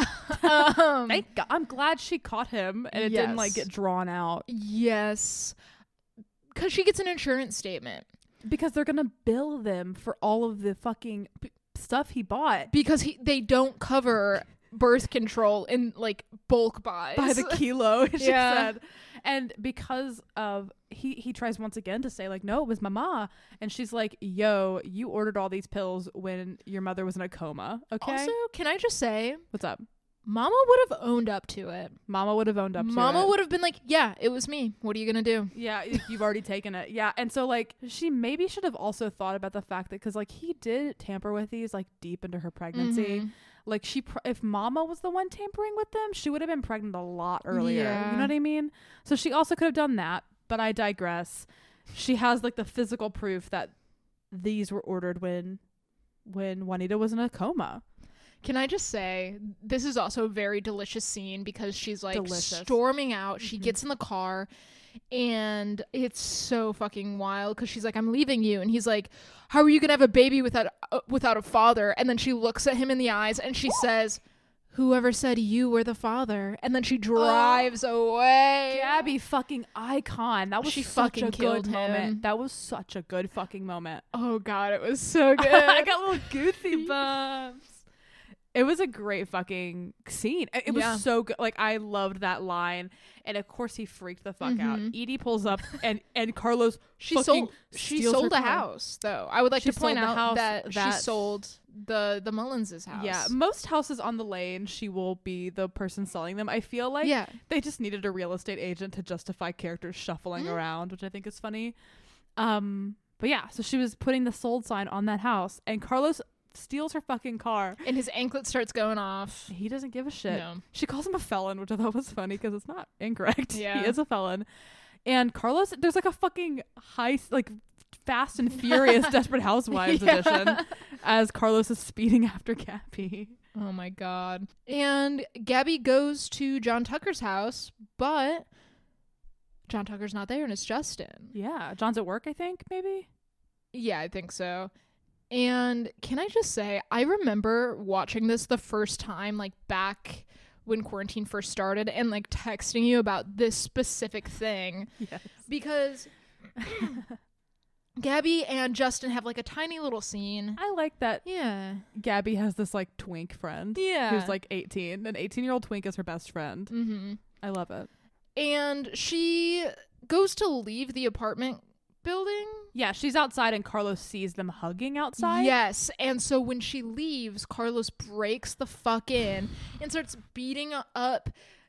Thank God. I'm glad she caught him and it didn't like get drawn out. Yes. Because she gets an insurance statement. Because they're going to bill them for all of the fucking stuff he bought. Because they don't cover birth control in like bulk buys. By the kilo, she said. And because of he tries once again to say like, no, it was mama, and she's like, yo, you ordered all these pills when your mother was in a coma. Okay. Also, can I just say, what's up? Mama would have owned up to it. Mama would have owned up to it. Mama would have been like, yeah, it was me. What are you gonna do? Yeah, you've already taken it. Yeah. And so like she maybe should have also thought about the fact that because like he did tamper with these like deep into her pregnancy. Like if Mama was the one tampering with them, she would have been pregnant a lot earlier. Yeah. You know what I mean? So she also could have done that, but I digress. She has like the physical proof that these were ordered when Juanita was in a coma. Can I just say, this is also a very delicious scene because she's like storming out. She gets in the car and it's so fucking wild because she's like, I'm leaving you. And he's like, how are you going to have a baby without a father? And then she looks at him in the eyes and she says, whoever said you were the father? And then she drives away. Gabby fucking icon. That was such a good moment. That was such a good fucking moment. Oh God, it was so good. I got little goosey bumps. It was a great fucking scene. It was so good. Like, I loved that line. And of course he freaked the fuck out. Edie pulls up and Carlos she sold a house though. I would like to point out that she sold the Mullins' house. Yeah. Most houses on the lane, she will be the person selling them. I feel like they just needed a real estate agent to justify characters shuffling around, which I think is funny. But yeah, so she was putting the sold sign on that house and Carlos steals her fucking car and his anklet starts going off. He doesn't give a shit. No. She calls him a felon, which I thought was funny because it's not incorrect. He is a felon. And Carlos, there's like a fucking Fast and Furious Desperate Housewives edition as Carlos is speeding after Gabby. Oh my God. And Gabby goes to John Tucker's house, but John Tucker's not there and it's Justin. Yeah. John's at work, I think, maybe? Yeah, I think so. And can I just say, I remember watching this the first time, like back when quarantine first started and like texting you about this specific thing. Yes. Because Gabby and Justin have like a tiny little scene. I like that. Yeah. Gabby has this like twink friend. Yeah. Who's like 18. An 18-year-old twink is her best friend. Mm-hmm. I love it. And she goes to leave the apartment building. Yeah, she's outside and Carlos sees them hugging outside. Yes, and so when she leaves, Carlos breaks the fuck in and starts beating up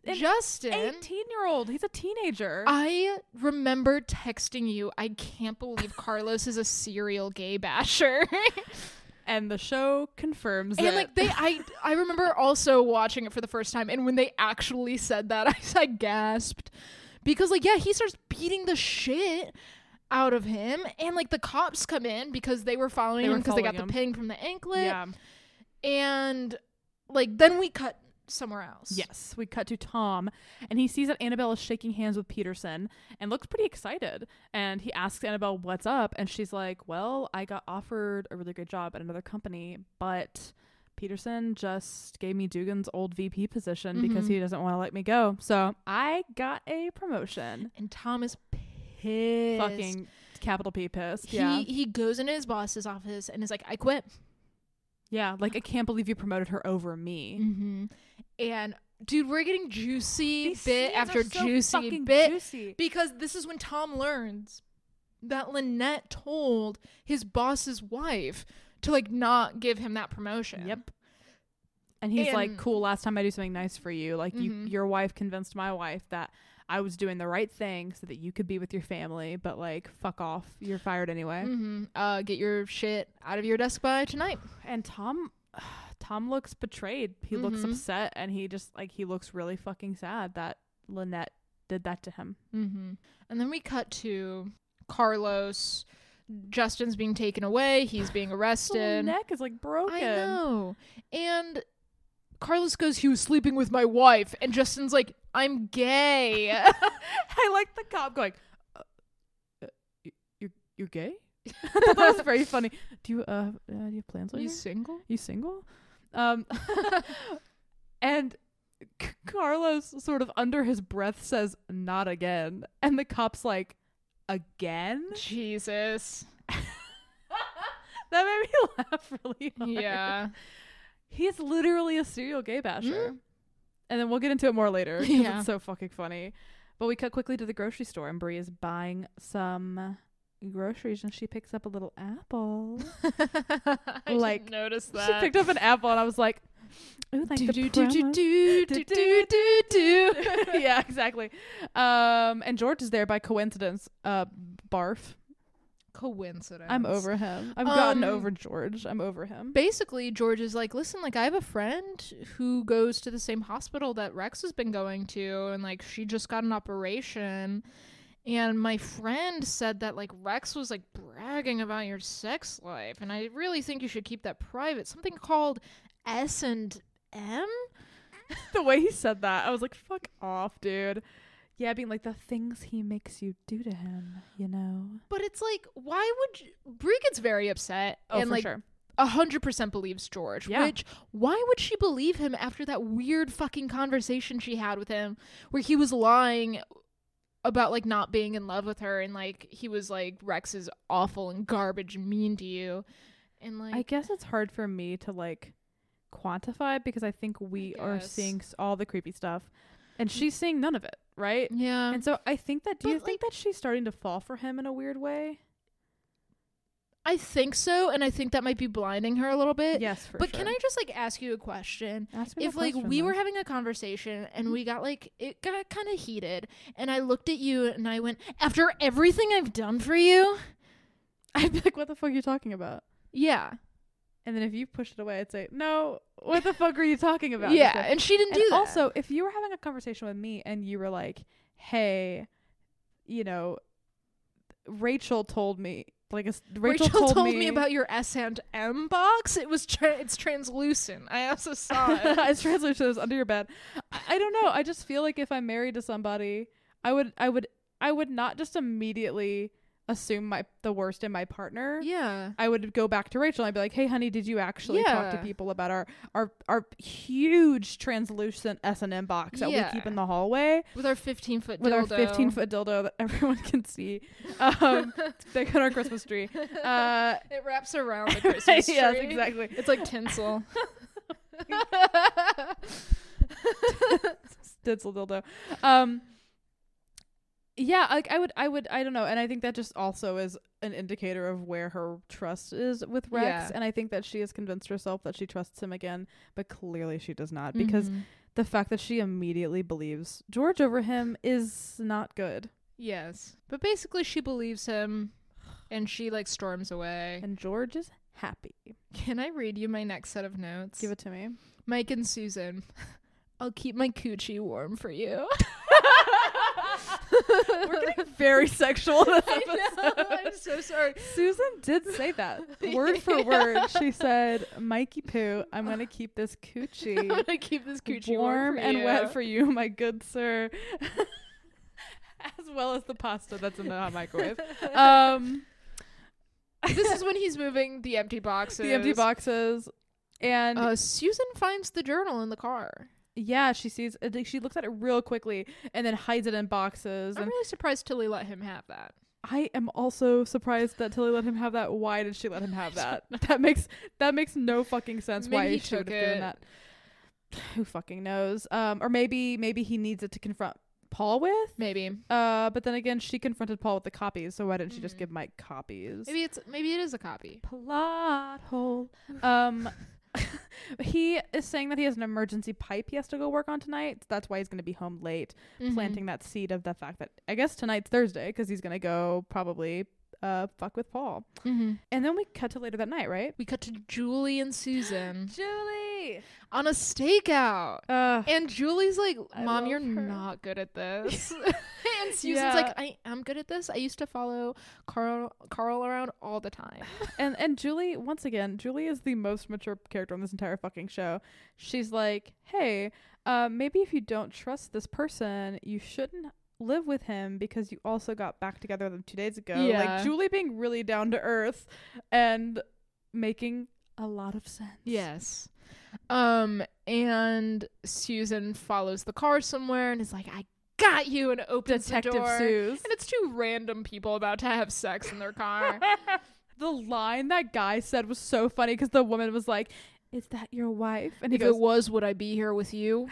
Justin, 18-year-old. He's a teenager. I remember texting you, I can't believe Carlos is a serial gay basher. And the show confirms and it. like I remember also watching it for the first time, and when they actually said that, I gasped. Because like, yeah, he starts beating the shit out of him, and like the cops come in because they were following him because they got the ping from the anklet. Yeah. And like then we cut somewhere else. Yes, we cut to Tom, and he sees that Annabelle is shaking hands with Peterson and looks pretty excited. And he asks Annabelle what's up, and she's like, well, I got offered a really great job at another company, but Peterson just gave me Dugan's old VP position because he doesn't want to let me go. So I got a promotion. And Tom is pissed. Fucking capital P pissed. He goes into his boss's office and is like, I quit. Yeah, like, I can't believe you promoted her over me. And dude, we're getting juicy These bit scenes after are so juicy bit juicy. because this is when Tom learns that Lynette told his boss's wife to like not give him that promotion. Yep. And he's like, cool, last time I do something nice for you, like your wife convinced my wife that I was doing the right thing so that you could be with your family, but like, fuck off, you're fired anyway. Get your shit out of your desk by tonight. And Tom looks betrayed. He looks upset, and he just like, he looks really fucking sad that Lynette did that to him. And then we cut to Carlos. Justin's being taken away. He's being arrested. His neck is like broken. I know. And Carlos goes, he was sleeping with my wife. And Justin's like, I'm gay. I like the cop going, you're gay? I thought that was very funny. Do you have plans later? You single? You single? And Carlos sort of under his breath says, not again. And the cop's like, again? Jesus. That made me laugh really hard. Yeah. He's literally a serial gay basher. And then we'll get into it more later because it's so fucking funny. But we cut quickly to the grocery store, and Brie is buying some groceries, and she picks up a little apple. I didn't notice that. She picked up an apple, and I was like, ooh, like yeah, exactly. And George is there by coincidence. Barf. Coincidence. I'm over him. I've gotten over George. I'm over him. Basically, George is like, listen, like, I have a friend who goes to the same hospital that Rex has been going to, and like, she just got an operation, and my friend said that like Rex was like bragging about your sex life, and I really think you should keep that private. Something called S&M. The way he said that, I was like, fuck off, dude. Yeah, being like, the things he makes you do to him, you know. But it's like, why would Brie gets very upset and for like sure. 100% believes George. Yeah. Which, why would she believe him after that weird fucking conversation she had with him where he was lying about like not being in love with her, and like he was like, Rex is awful and garbage and mean to you, and like, I guess it's hard for me to like quantify because I think we are seeing all the creepy stuff, and she's seeing none of it, right? Yeah. And so I think that, do you think that she's starting to fall for him in a weird way? I think so, and I think that might be blinding her a little bit. Yes, for but sure. Can I just like ask you a question? Ask me if like we were having a conversation and we got like, it got kind of heated, and I looked at you and I went, after everything I've done for you, I'd be like, what the fuck are you talking about? Yeah. And then if you pushed it away, I'd say, no, what the fuck are you talking about? Yeah, and she didn't do that. Also, if you were having a conversation with me and you were like, hey, you know, Rachel told me, like, Rachel told me about your S&M box. It was it's translucent. I also saw it. It's translucent. It was under your bed. I don't know. I just feel like if I'm married to somebody, I would not just immediately assume the worst in my partner. Yeah. I would go back to Rachel and I'd be like, hey honey, did you actually talk to people about our huge translucent S&M box that we keep in the hallway with our 15-foot dildo. With our 15-foot dildo that everyone can see. It's big on our Christmas tree. It wraps around the Christmas tree. Yes, exactly. It's like tinsel. Tinsel dildo. Yeah, like I don't know, and I think that just also is an indicator of where her trust is with Rex, and I think that she has convinced herself that she trusts him again, but clearly she does not, because the fact that she immediately believes George over him is not good. Yes. But basically she believes him and she like storms away. And George is happy. Can I read you my next set of notes? Give it to me. Mike and Susan. I'll keep my coochie warm for you. We're getting very sexual this episode. I know, I'm so sorry. Susan did say that. Word for word. She said, Mikey Poo, I'm going to keep this coochie I'm going to keep this coochie warm for and you. wet for you, my good sir. As well as the pasta that's in the hot microwave. This is when he's moving the empty boxes. The empty boxes. And Susan finds the journal in the car. yeah, she looks at it real quickly and then hides it in boxes. I'm And really surprised Tilly let him have that. I am also surprised that Tilly let him have that. Why did she let him have that? That makes no fucking sense. Maybe Why he she would took have given it. that. Who fucking knows? Or maybe he needs it to confront Paul with. Maybe. But then again, she confronted Paul with the copies, so why didn't she just give Mike copies? Maybe it is a copy. Plot hole. He is saying that he has an emergency pipe he has to go work on tonight. That's why he's going to be home late, planting that seed of the fact that I guess tonight's Thursday because he's going to go probably fuck with Paul. And then we cut to later that night, right? We cut to Julie and Susan Julie on a stakeout. And Julie's like, Mom, you're love her. not good at this. And Susan's Yeah. like, I am good at this. I used to follow Carl around all the time. and Julie, once again, Julie is the most mature character on this entire fucking show. She's like, hey, maybe if you don't trust this person, you shouldn't live with him because you also got back together with him 2 days ago. Yeah. Like Julie being really down to earth and making a lot of sense. Yes. And Susan follows the car somewhere and is like, I got you, and opens Detective the door. Suze. And it's two random people about to have sex in their car. The line that guy said was so funny because the woman was like, is that your wife? And he If goes, it was, would I be here with you?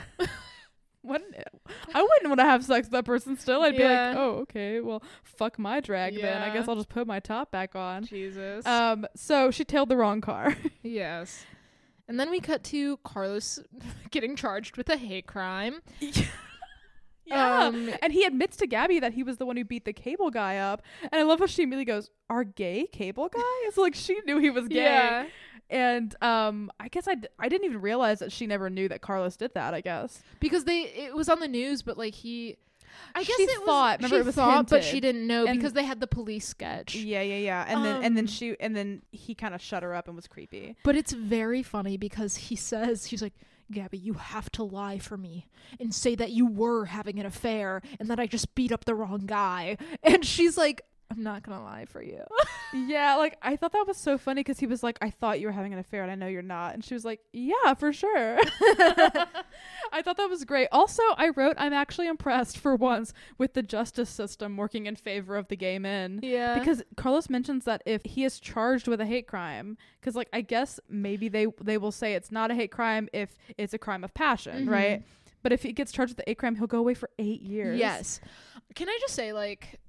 I wouldn't want to have sex with that person still. I'd be Yeah. like, oh, okay, well, fuck my drag then. I Yeah. guess I'll just put my top back on. Jesus. So she tailed the wrong car. Yes. And then we cut to Carlos getting charged with a hate crime. Yeah. And he admits to Gabby that he was the one who beat the cable guy up. And I love how she immediately goes, our gay cable guy? It's like she knew he was gay. Yeah. And I guess I didn't even realize that she never knew that Carlos did that, I guess. Because it was on the news, but like I guess She it thought, was, remember she it was thought, but hinted. she didn't know And- because they had the police sketch. Yeah. And then he kind of shut her up and was creepy. But it's very funny because he's like, Gabby, you have to lie for me and say that you were having an affair and that I just beat up the wrong guy. And she's like, I'm not gonna lie for you. Yeah, like I thought that was so funny because he was like, I thought you were having an affair and I know you're not. And she was like, yeah, for sure. I thought that was great. Also, I wrote, I'm actually impressed for once with the justice system working in favor of the gay men. Yeah. Because Carlos mentions that if he is charged with a hate crime, because like I guess maybe they will say it's not a hate crime if it's a crime of passion, right? But if he gets charged with a hate crime, he'll go away for 8 years. Yes. Can I just say, like,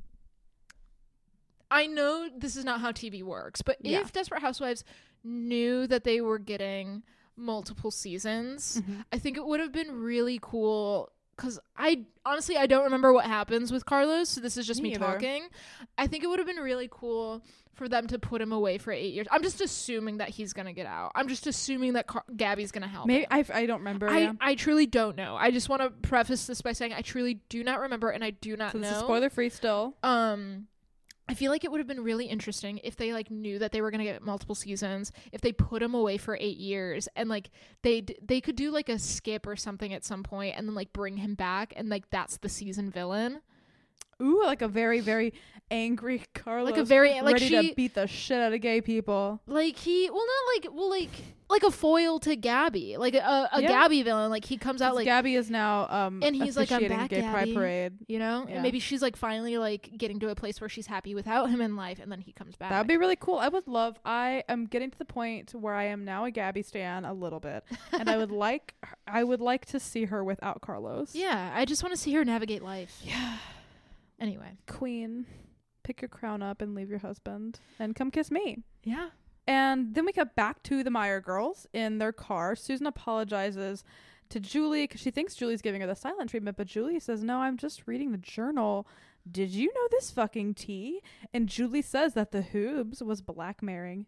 I know this is not how TV works, but Yeah. if Desperate Housewives knew that they were getting multiple seasons, I think it would have been really cool. Because I don't remember what happens with Carlos, so this is just me either. talking. I think it would have been really cool for them to put him away for 8 years. I'm just assuming that he's gonna get out. I'm just assuming that Gabby's gonna help Maybe him. I don't remember. I truly don't know. I just want to preface this by saying I truly do not remember, and I do not So know. this is spoiler free still. I feel like it would have been really interesting if they like knew that they were gonna get multiple seasons, if they put him away for 8 years, and like they could do like a skip or something at some point, and then like bring him back, and like that's the season villain. Ooh, like a very, very angry Carlos. Like a very like ready she to beat the shit out of gay people. like he well not like like a foil to Gabby, like a Yeah. Gabby villain. Like he comes out like Gabby is now and he's like, I'm officiating back, gay pride Gabby. parade. you know, Yeah. and maybe she's like finally like getting to a place where she's happy without him in life, and then he comes back. That would be really cool. I am getting to the point where I am now a Gabby stan a little bit, and I would like to see her without Carlos. Yeah, I just want to see her navigate life. Yeah. Anyway. Queen, pick your crown up and leave your husband and come kiss me. Yeah. And then we cut back to the Meyer girls in their car. Susan apologizes to Julie because she thinks Julie's giving her the silent treatment, but Julie says, no, I'm just reading the journal. Did you know this fucking tea? And Julie says that the Hoobs was blackmailing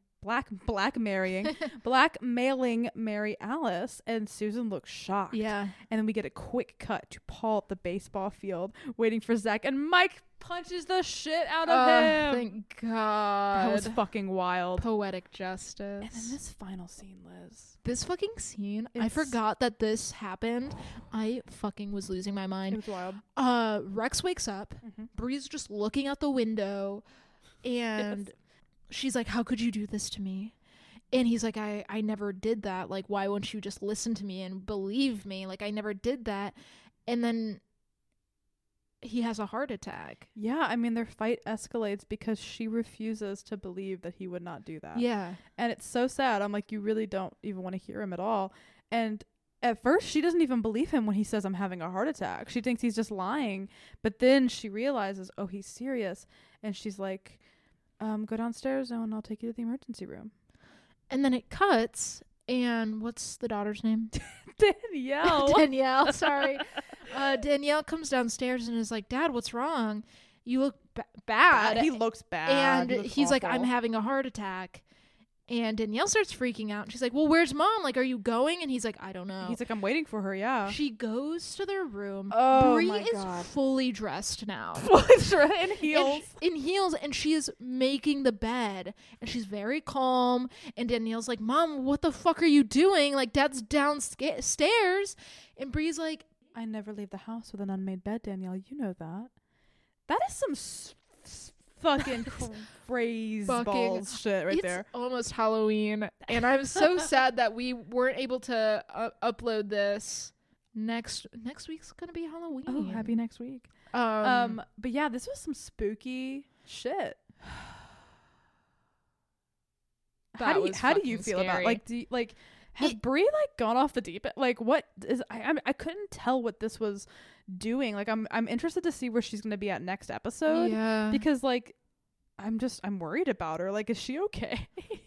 Mary Alice, and Susan looks shocked. Yeah. And then we get a quick cut to Paul at the baseball field waiting for Zach, and Mike punches the shit out of him. Thank God. That was fucking wild. Poetic justice. And then this final scene, Liz. This fucking scene, I forgot that this happened. I fucking was losing my mind. It was wild. Rex wakes up. Bree's just looking out the window, and she's like, how could you do this to me? And he's like, I never did that. Like, why won't you just listen to me and believe me? Like, I never did that. And then he has a heart attack. Yeah, I mean, their fight escalates because she refuses to believe that he would not do that. Yeah. And it's so sad. I'm like, you really don't even want to hear him at all. And at first, she doesn't even believe him when he says, I'm having a heart attack. She thinks he's just lying. But then she realizes, oh, he's serious. And she's like, go downstairs and I'll take you to the emergency room. And then it cuts. And what's the daughter's name? Danielle. Sorry. Danielle comes downstairs and is like, Dad, what's wrong? You look bad. He looks bad. And he's like, I'm having a heart attack. And Danielle starts freaking out. She's like, well, where's Mom? Like, are you going? And he's like, I don't know. He's like, I'm waiting for her, yeah. She goes to their room. Oh, Bree my is God. fully dressed now. In heels. In heels, and she is making the bed. And she's very calm. And Danielle's like, Mom, what the fuck are you doing? Like, Dad's downstairs. And Bree's like, I never leave the house with an unmade bed, Danielle. You know that. That is some fucking crazy balls shit right there. It's almost Halloween, and I'm so sad that we weren't able to upload this. Next week's gonna be Halloween. Oh, happy next week. But yeah, this was some spooky shit. How do you feel about, like, has Bree like gone off the deep end? Like, what is I couldn't tell what this was doing. Like, I'm interested to see where she's gonna be at next episode. Yeah, because like I'm worried about her. Like, is she okay?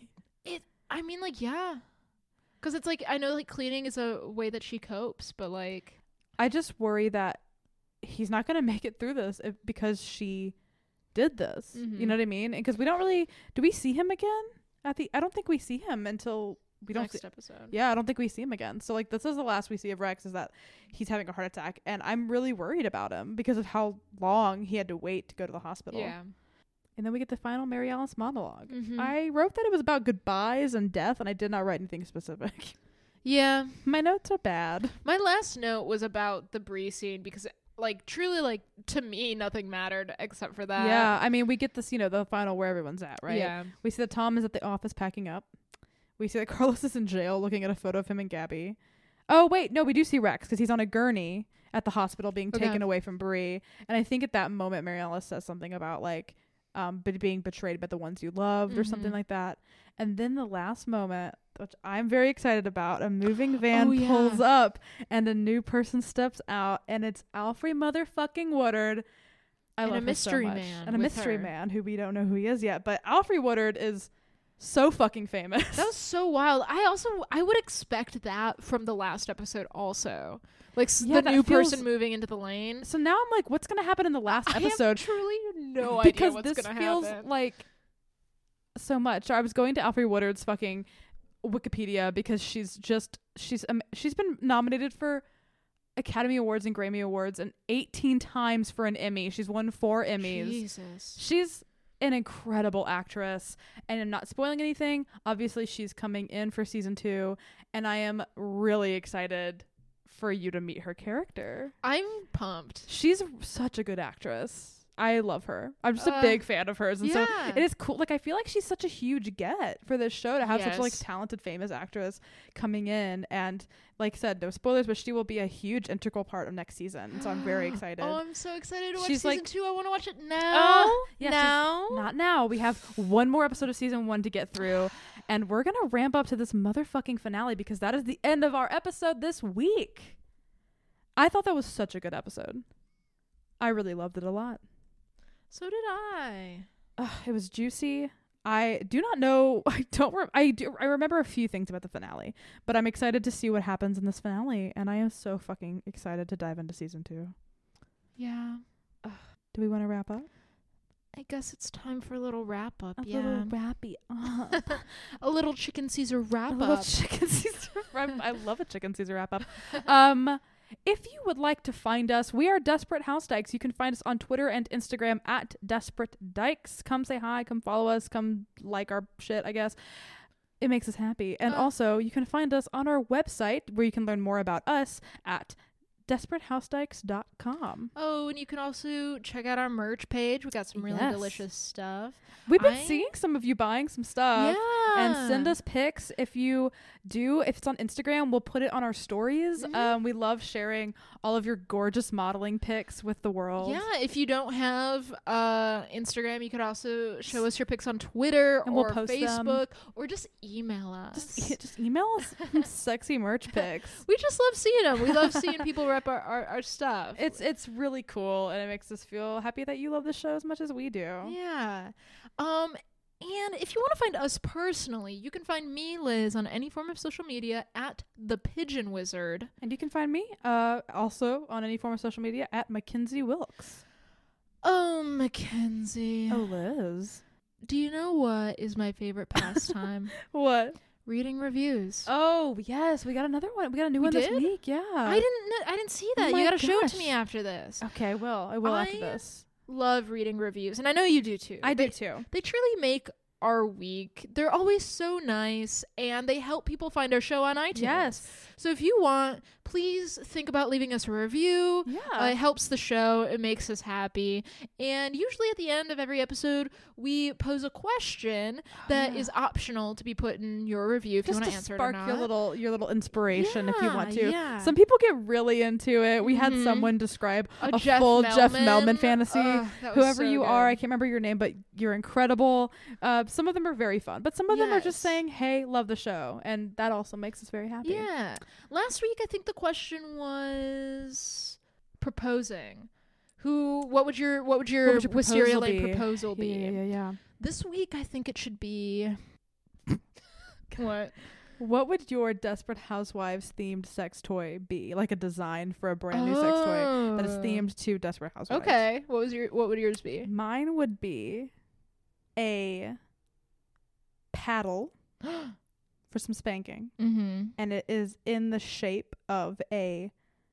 I mean, like, yeah, because it's like, I know like cleaning is a way that she copes, but like, I just worry that he's not gonna make it through this because she did this. You know what I mean? Because we don't really, do we see him again I don't think we see him until we don't next episode. Yeah, I don't think we see him again. So like, this is the last we see of Rex, is that he's having a heart attack, and I'm really worried about him because of how long he had to wait to go to the hospital. Yeah. And then we get the final Mary Alice monologue. I wrote that it was about goodbyes and death, and I did not write anything specific. Yeah. My notes are bad. My last note was about the Bree scene because, like, truly, like, to me, nothing mattered except for that. Yeah, I mean, we get this, the final where everyone's at, right? Yeah. We see that Tom is at the office packing up. We see that Carlos is in jail looking at a photo of him and Gabby. Oh, wait, no, we do see Rex because he's on a gurney at the hospital being taken away from Bree. And I think at that moment, Mary Alice says something about, like, being betrayed by the ones you loved or something like that. And then the last moment, which I'm very excited about, a moving van pulls up and a new person steps out, and it's Alfre motherfucking Woodard. I love her so much. And a mystery man who we don't know who he is yet. But Alfre Woodard is so fucking famous. That was so wild. I would expect that from the last episode also. Like, the new person moving into the lane. So now I'm like, what's going to happen in the last episode? I have truly no idea what's going to happen. Because this feels like so much. I was going to Alfre Woodard's fucking Wikipedia because she's been nominated for Academy Awards and Grammy Awards and 18 times for an Emmy. She's won 4 Emmys. Jesus. She's an incredible actress, and I'm not spoiling anything. Obviously, she's coming in for season 2, and I am really excited for you to meet her character. I'm pumped. She's such a good actress. I love her. I'm just a big fan of hers. And so it is cool. Like, I feel like she's such a huge get for this show to have such a, like, talented, famous actress coming in. And like I said, no spoilers, but she will be a huge integral part of next season. So I'm very excited. Oh, I'm so excited to watch She's season 2. I want to watch it now. Oh, yeah, now? Not now. We have one more episode of season 1 to get through. And we're going to ramp up to this motherfucking finale because that is the end of our episode this week. I thought that was such a good episode. I really loved it a lot. So did I. It was juicy. I do not know. I remember a few things about the finale, but I'm excited to see what happens in this finale, and I am so fucking excited to dive into season 2. Yeah. Do we want to wrap up? I guess it's time for a little wrap up. A little wrappy up. A little Chicken Caesar wrap up. A little Chicken Caesar wrap. I love a Chicken Caesar wrap up. If you would like to find us, we are Desperate House Dykes. You can find us on Twitter and Instagram at Desperate Dykes. Come say hi, come follow us, come like our shit, I guess. It makes us happy. And also, you can find us on our website where you can learn more about us at DesperateHouseDykes.com. Oh, and you can also check out our merch page. We got some really delicious stuff. We've been seeing some of you buying some stuff. Yeah. And send us pics if you do. If it's on Instagram, we'll put it on our stories. Mm-hmm. We love sharing all of your gorgeous modeling pics with the world. Yeah, if you don't have Instagram, you could also show us your pics on Twitter and or we'll post Facebook or just email us. Just email us sexy merch pics. We just love seeing them. We love seeing people rep our stuff. It's really cool, and it makes us feel happy that you love the show as much as we do. Yeah. And if you want to find us personally, you can find me, Liz, on any form of social media at The Pigeon Wizard. And you can find me also on any form of social media at Mackenzie Wilkes. Oh, Mackenzie. Oh, Liz. Do you know what is my favorite pastime? What? Reading reviews. Oh, yes. We got another one. We got a new one this week. Yeah. I didn't see that. Oh you got to show it to me after this. Okay, I will after this. Love reading reviews, and I know you do too. I do too. They truly make our week. They're always so nice, and they help people find our show on iTunes. Yes. So if you want, please think about leaving us a review. Yeah. It helps the show. It makes us happy. And usually at the end of every episode, we pose a question that is optional to be put in your review if you want to answer it or not. Just to spark your little inspiration if you want to. Yeah. Some people get really into it. We had someone describe a full Jeff Melman fantasy. Whoever you are, I can't remember your name, but you're incredible. Some of them are very fun, but some of them are just saying, hey, love the show. And that also makes us very happy. Yeah. Last week, I think the question was proposing. What would your Wisteria Lane proposal be? Yeah. This week, I think it should be what? What would your Desperate Housewives themed sex toy be? Like a design for a brand new sex toy that is themed to Desperate Housewives. Okay. What would yours be? Mine would be a paddle for some spanking. Mm-hmm. And it is in the shape of a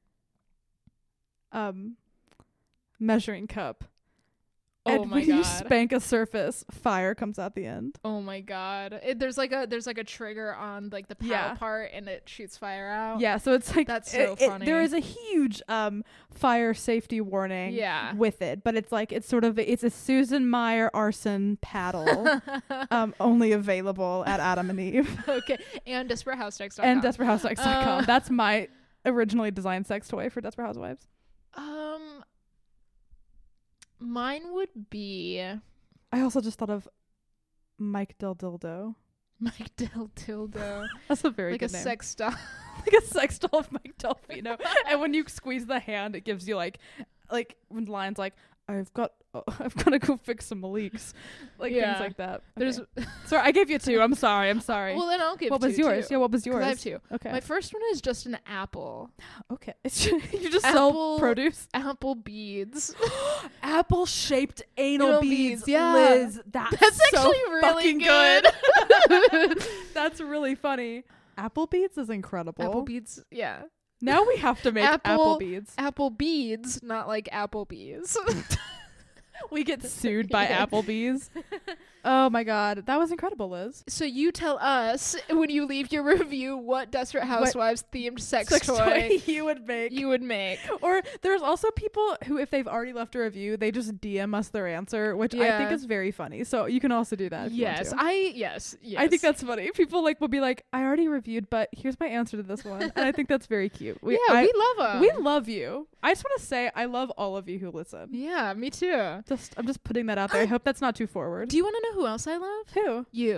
measuring cup. Oh and my when god! You spank a surface, fire comes out the end. Oh my god! There's like a trigger on like the paddle part, and it shoots fire out. Yeah, so it's like that's so funny. There is a huge fire safety warning. With it, but it's a Susan Meyer arson paddle, only available at Adam and Eve. Okay, and DesperateHouseDykes.com. And DesperateHouseDykes.com. That's my originally designed sex toy for Desperate Housewives. Mine would be... I also just thought of Mike Del Dildo. Mike Del Dildo. That's a very good name. Like a sex doll. Like a sex doll of Mike Delfino. And when you squeeze the hand, it gives you like when lines like, I've got to go fix some leaks. Like things like that. Okay. Sorry, I gave you two. I'm sorry. Well, then I'll give What was yours? Too. Yeah, what was yours? I have two. Okay. My first one is just an apple. Okay. You just sell produce? Apple beads. Apple shaped anal beads. Yeah. Liz, that's so actually really good. That's really funny. Apple beads is incredible. Apple beads, yeah. Now we have to make apple beads. Apple beads, not like Applebee's. We get sued by Applebee's. Oh my god, that was incredible, Liz. So you tell us when you leave your review what Desperate Housewives themed sex toy you would make. Or there's also people who, if they've already left a review, they just DM us their answer, which I think is very funny. So you can also do that. Yes. I think that's funny. People will be like, I already reviewed, but here's my answer to this one. And I think that's very cute. We love them. We love you. I just want to say I love all of you who listen. Yeah, me too. I'm just putting that out there. I hope that's not too forward. Do you want to know who else I love? Who? You.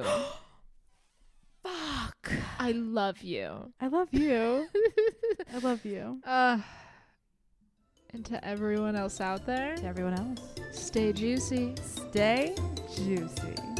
Fuck. I love you. I love you. I love you. And to everyone else out there. To everyone else. Stay juicy. Stay juicy.